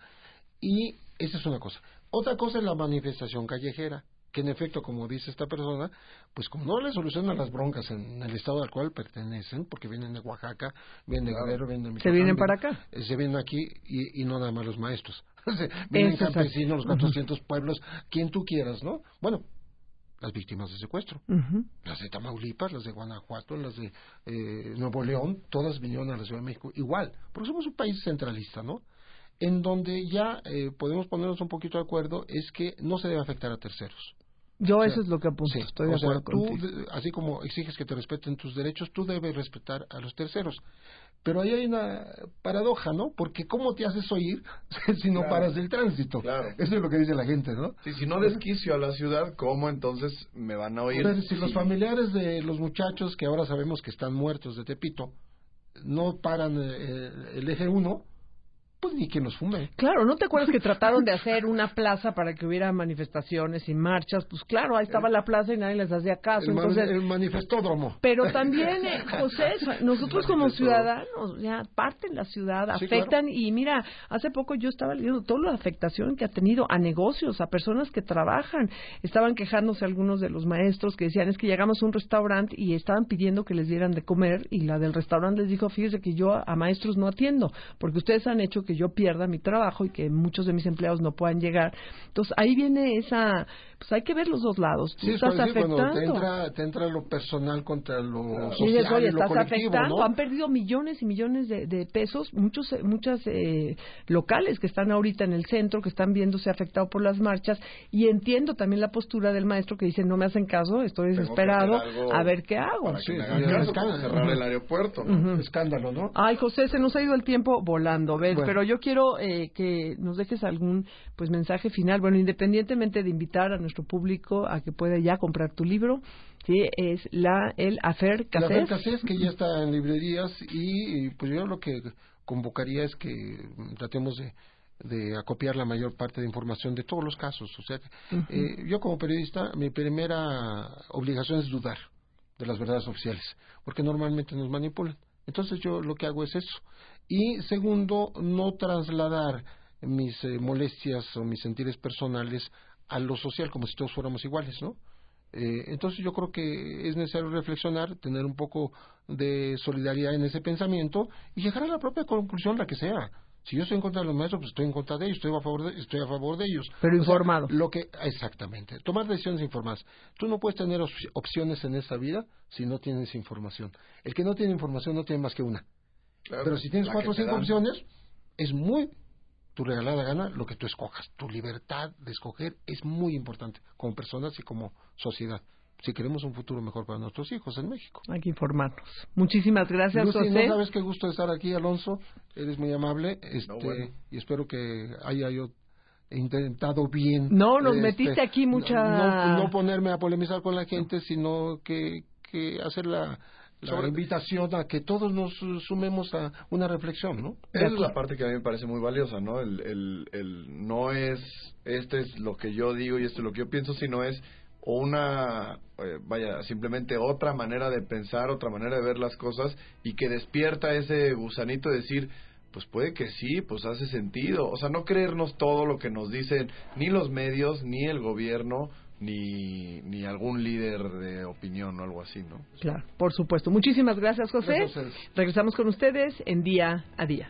Y esa es una cosa. Otra cosa es la manifestación callejera, que en efecto, como dice esta persona, pues como no le solucionan las broncas en el estado al cual pertenecen, porque vienen de Oaxaca, vienen de Guerrero, vienen de Michoacán. ¿Se vienen para acá? Eh, se vienen aquí y, y no nada más los maestros. Vienen Eso campesinos, los cuatrocientos uh-huh. pueblos, quien tú quieras, ¿no? Bueno, las víctimas de secuestro, uh-huh. las de Tamaulipas, las de Guanajuato, las de eh, Nuevo León, todas vinieron a la Ciudad de México, igual, porque somos un país centralista, ¿no? En donde ya eh, podemos ponernos un poquito de acuerdo es que no se debe afectar a terceros. Yo o sea, eso es lo que apunto, sí, estoy de o acuerdo sea, tú, contigo. Así como exiges que te respeten tus derechos, tú debes respetar a los terceros. Pero ahí hay una paradoja, ¿no? Porque ¿cómo te haces oír si no claro. paras el tránsito? Claro. Eso es lo que dice la gente, ¿no? Sí, si no desquicio a la ciudad, ¿cómo entonces me van a oír? Pero si sí. los familiares de los muchachos que ahora sabemos que están muertos de Tepito no paran eh, el eje uno, pues ni que nos fume. Claro, ¿no te acuerdas que trataron de hacer una plaza para que hubiera manifestaciones y marchas? Pues claro, ahí estaba la plaza y nadie les hacía caso. El, entonces, man, el manifestódromo. Pero también, eh, José, nosotros como ciudadanos, ya parten la ciudad, sí, afectan, claro. y mira, hace poco yo estaba leyendo toda la afectación que ha tenido a negocios, a personas que trabajan. Estaban quejándose algunos de los maestros que decían, es que llegamos a un restaurante y estaban pidiendo que les dieran de comer, y la del restaurante les dijo, fíjese que yo a maestros no atiendo, porque ustedes han hecho que yo pierda mi trabajo y que muchos de mis empleados no puedan llegar. Entonces ahí viene esa, pues hay que ver los dos lados. Tú sí, estás sí, afectando. Cuando te entra, te entra lo personal contra lo claro. social, y dices, oye, y lo estás colectivo, afectando. ¿no? Han perdido millones y millones de, de pesos, muchos, muchas eh, locales que están ahorita en el centro, que están viéndose afectados por las marchas, y entiendo también la postura del maestro que dice, no me hacen caso, estoy desesperado, a ver qué hago. Para que sí, me hagan caso, cerrar el aeropuerto, ¿no? Uh-huh. Escándalo, ¿no? Ay, José, se nos ha ido el tiempo volando, ¿ves? Bueno. Pero yo quiero eh, que nos dejes algún pues mensaje final. Bueno, independientemente de invitar a nuestro público a que pueda ya comprar tu libro, que es la el Afer Casés. El Afer Casés, que ya está en librerías, y pues yo lo que convocaría es que tratemos de de acopiar la mayor parte de información de todos los casos. O sea, uh-huh. eh, yo como periodista, mi primera obligación es dudar de las verdades oficiales, porque normalmente nos manipulan. Entonces yo lo que hago es eso. Y segundo, no trasladar mis eh, molestias o mis sentires personales a lo social, como si todos fuéramos iguales, ¿no? Eh, entonces yo creo que es necesario reflexionar, tener un poco de solidaridad en ese pensamiento y llegar a la propia conclusión, la que sea. Si yo estoy en contra de los maestros, pues estoy en contra de ellos, estoy a favor de, estoy a favor de ellos. Pero informado. O sea, lo que, exactamente. Tomar decisiones informadas. Tú no puedes tener op opciones en esta vida si no tienes información. El que no tiene información no tiene más que una. Claro, pero si tienes cuatro o cinco opciones, es muy tu regalada gana lo que tú escojas. Tu libertad de escoger es muy importante como personas y como sociedad, si queremos un futuro mejor para nuestros hijos en México. Hay que informarnos. Muchísimas gracias, Lucy, José. No sabes qué gusto estar aquí, Alonso. Eres muy amable. Este, no, bueno. Y espero que haya yo intentado bien. No, nos este, metiste aquí mucha... No, no ponerme a polemizar con la gente, sino que, que hacer la... la Sobre... invitación a que todos nos sumemos a una reflexión, ¿no? Esa es la parte que a mí me parece muy valiosa, ¿no? El, el, el no es, este es lo que yo digo y esto es lo que yo pienso, sino es o una, eh, vaya, simplemente otra manera de pensar, otra manera de ver las cosas, y que despierta ese gusanito de decir, pues puede que sí, pues hace sentido. O sea, no creernos todo lo que nos dicen ni los medios, ni el gobierno, ni, ni algún líder de opinión o algo así, ¿no? Claro, por supuesto. Muchísimas gracias, José. Gracias. Regresamos con ustedes en Día a Día.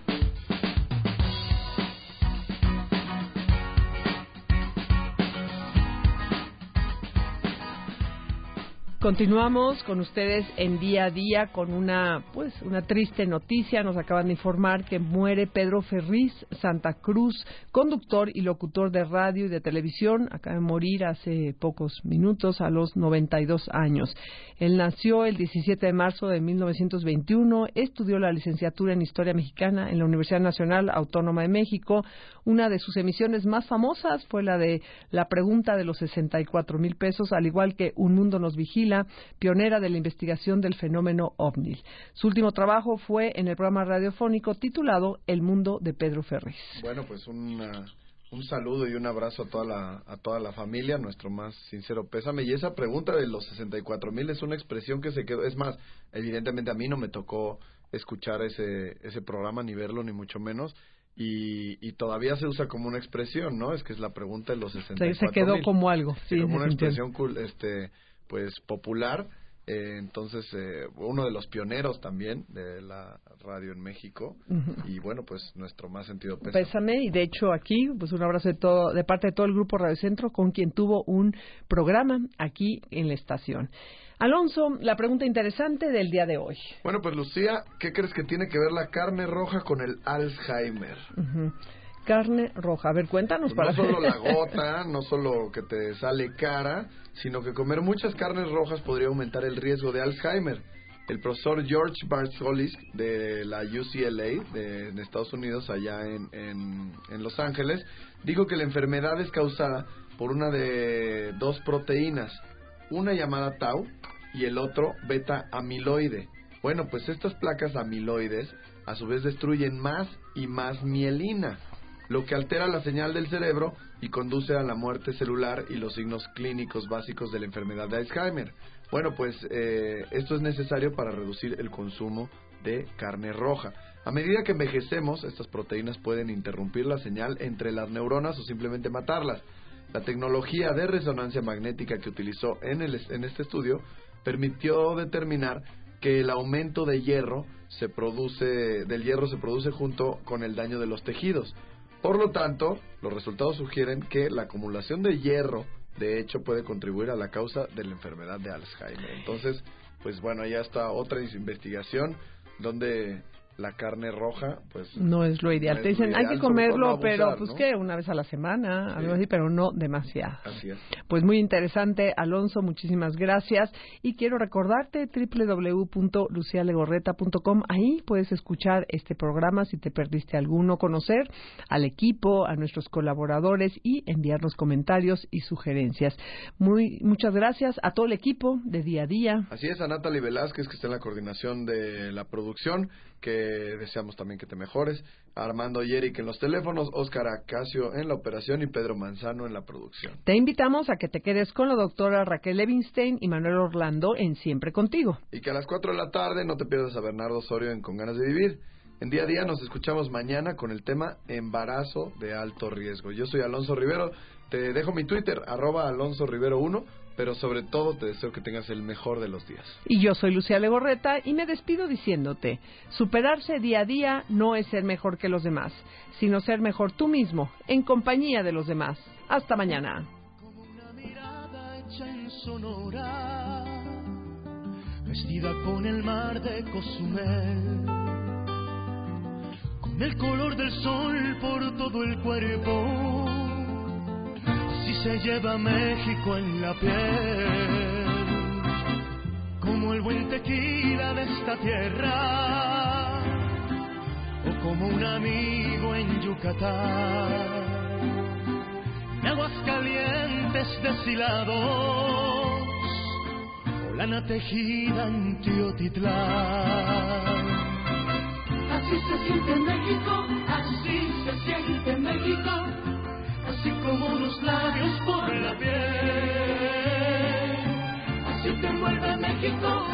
Continuamos con ustedes en Día a Día con una pues una triste noticia. Nos acaban de informar que muere Pedro Ferriz Santa Cruz, conductor y locutor de radio y de televisión. Acaba de morir hace pocos minutos a los noventa y dos años. Él nació el diecisiete de marzo de mil novecientos veintiuno, estudió la licenciatura en Historia Mexicana en la Universidad Nacional Autónoma de México. Una de sus emisiones más famosas fue la de La Pregunta de los sesenta y cuatro mil pesos, al igual que Un Mundo Nos Vigila, pionera de la investigación del fenómeno ovni. Su último trabajo fue en el programa radiofónico titulado El Mundo de Pedro Ferriz. Bueno, pues una, un saludo y un abrazo a toda la a toda la familia, nuestro más sincero pésame. Y esa pregunta de los sesenta y cuatro mil es una expresión que se quedó, es más, evidentemente a mí no me tocó escuchar ese ese programa, ni verlo, ni mucho menos. Y, y todavía se usa como una expresión, ¿no? Es que es la pregunta de los sesenta y cuatro mil. Se quedó como algo, sí, como una expresión cool, este pues popular. Eh, entonces eh, uno de los pioneros también de la radio en México. Uh-huh. Y bueno, pues nuestro más sentido pésame. Pésame, y de hecho aquí pues un abrazo de todo de parte de todo el grupo Radio Centro, con quien tuvo un programa aquí en la estación. Alonso, la pregunta interesante del día de hoy. Bueno, pues Lucía, ¿qué crees que tiene que ver la carne roja con el Alzheimer? Uh-huh. Carne roja. A ver, cuéntanos. Pues para no solo la gota, no solo que te sale cara, sino que comer muchas carnes rojas podría aumentar el riesgo de Alzheimer. El profesor George Bartholis de la U C L A de, de Estados Unidos, allá en, en, en Los Ángeles, dijo que la enfermedad es causada por una de dos proteínas, una llamada tau y el otro beta amiloide. Bueno, pues estas placas amiloides a su vez destruyen más y más mielina, lo que altera la señal del cerebro y conduce a la muerte celular y los signos clínicos básicos de la enfermedad de Alzheimer. Bueno, pues eh, esto es necesario para reducir el consumo de carne roja. A medida que envejecemos, estas proteínas pueden interrumpir la señal entre las neuronas o simplemente matarlas. La tecnología de resonancia magnética que utilizó en, el, en este estudio permitió determinar que el aumento de hierro se produce, del hierro se produce junto con el daño de los tejidos. Por lo tanto, los resultados sugieren que la acumulación de hierro, de hecho, puede contribuir a la causa de la enfermedad de Alzheimer. Entonces, pues bueno, ya está otra investigación donde la carne roja, pues... No es lo ideal. No Te dicen, ideal, hay que comerlo, no abusar, pero pues ¿no? que una vez a la semana, sí. algo así, pero no demasiado. Así es. Pues muy interesante, Alonso, muchísimas gracias. Y quiero recordarte doble u doble u doble u punto lucía legorreta punto com. Ahí puedes escuchar este programa si te perdiste alguno, conocer al equipo, a nuestros colaboradores y enviarnos comentarios y sugerencias. Muy Muchas gracias a todo el equipo de Día a Día. Así es, a Natalie Velázquez, que está en la coordinación de la producción, que deseamos también que te mejores, a Armando y Eric en los teléfonos, Óscar Acacio en la operación y Pedro Manzano en la producción. Te invitamos a que te quedes con la doctora Raquel Levinstein y Manuel Orlando en Siempre Contigo. Y que a las cuatro de la tarde no te pierdas a Bernardo Osorio en Con Ganas de Vivir. En Día a Día nos escuchamos mañana con el tema embarazo de alto riesgo. Yo soy Alonso Rivero, te dejo mi Twitter, arroba Alonso Rivero uno, pero sobre todo te deseo que tengas el mejor de los días. Y yo soy Lucía Legorreta y me despido diciéndote, superarse día a día no es ser mejor que los demás, sino ser mejor tú mismo, en compañía de los demás. Hasta mañana. Como una mirada hecha en Sonora, vestida con el mar de Cozumel, con el color del sol por todo el cuerpo, así se lleva México en la piel, como el buen tequila de esta tierra, o como un amigo en Yucatán, en aguas calientes deshilados, o lana tejida en Teotitlán. Así se siente México, así se siente México, así como los labios por la piel, así te envuelve México.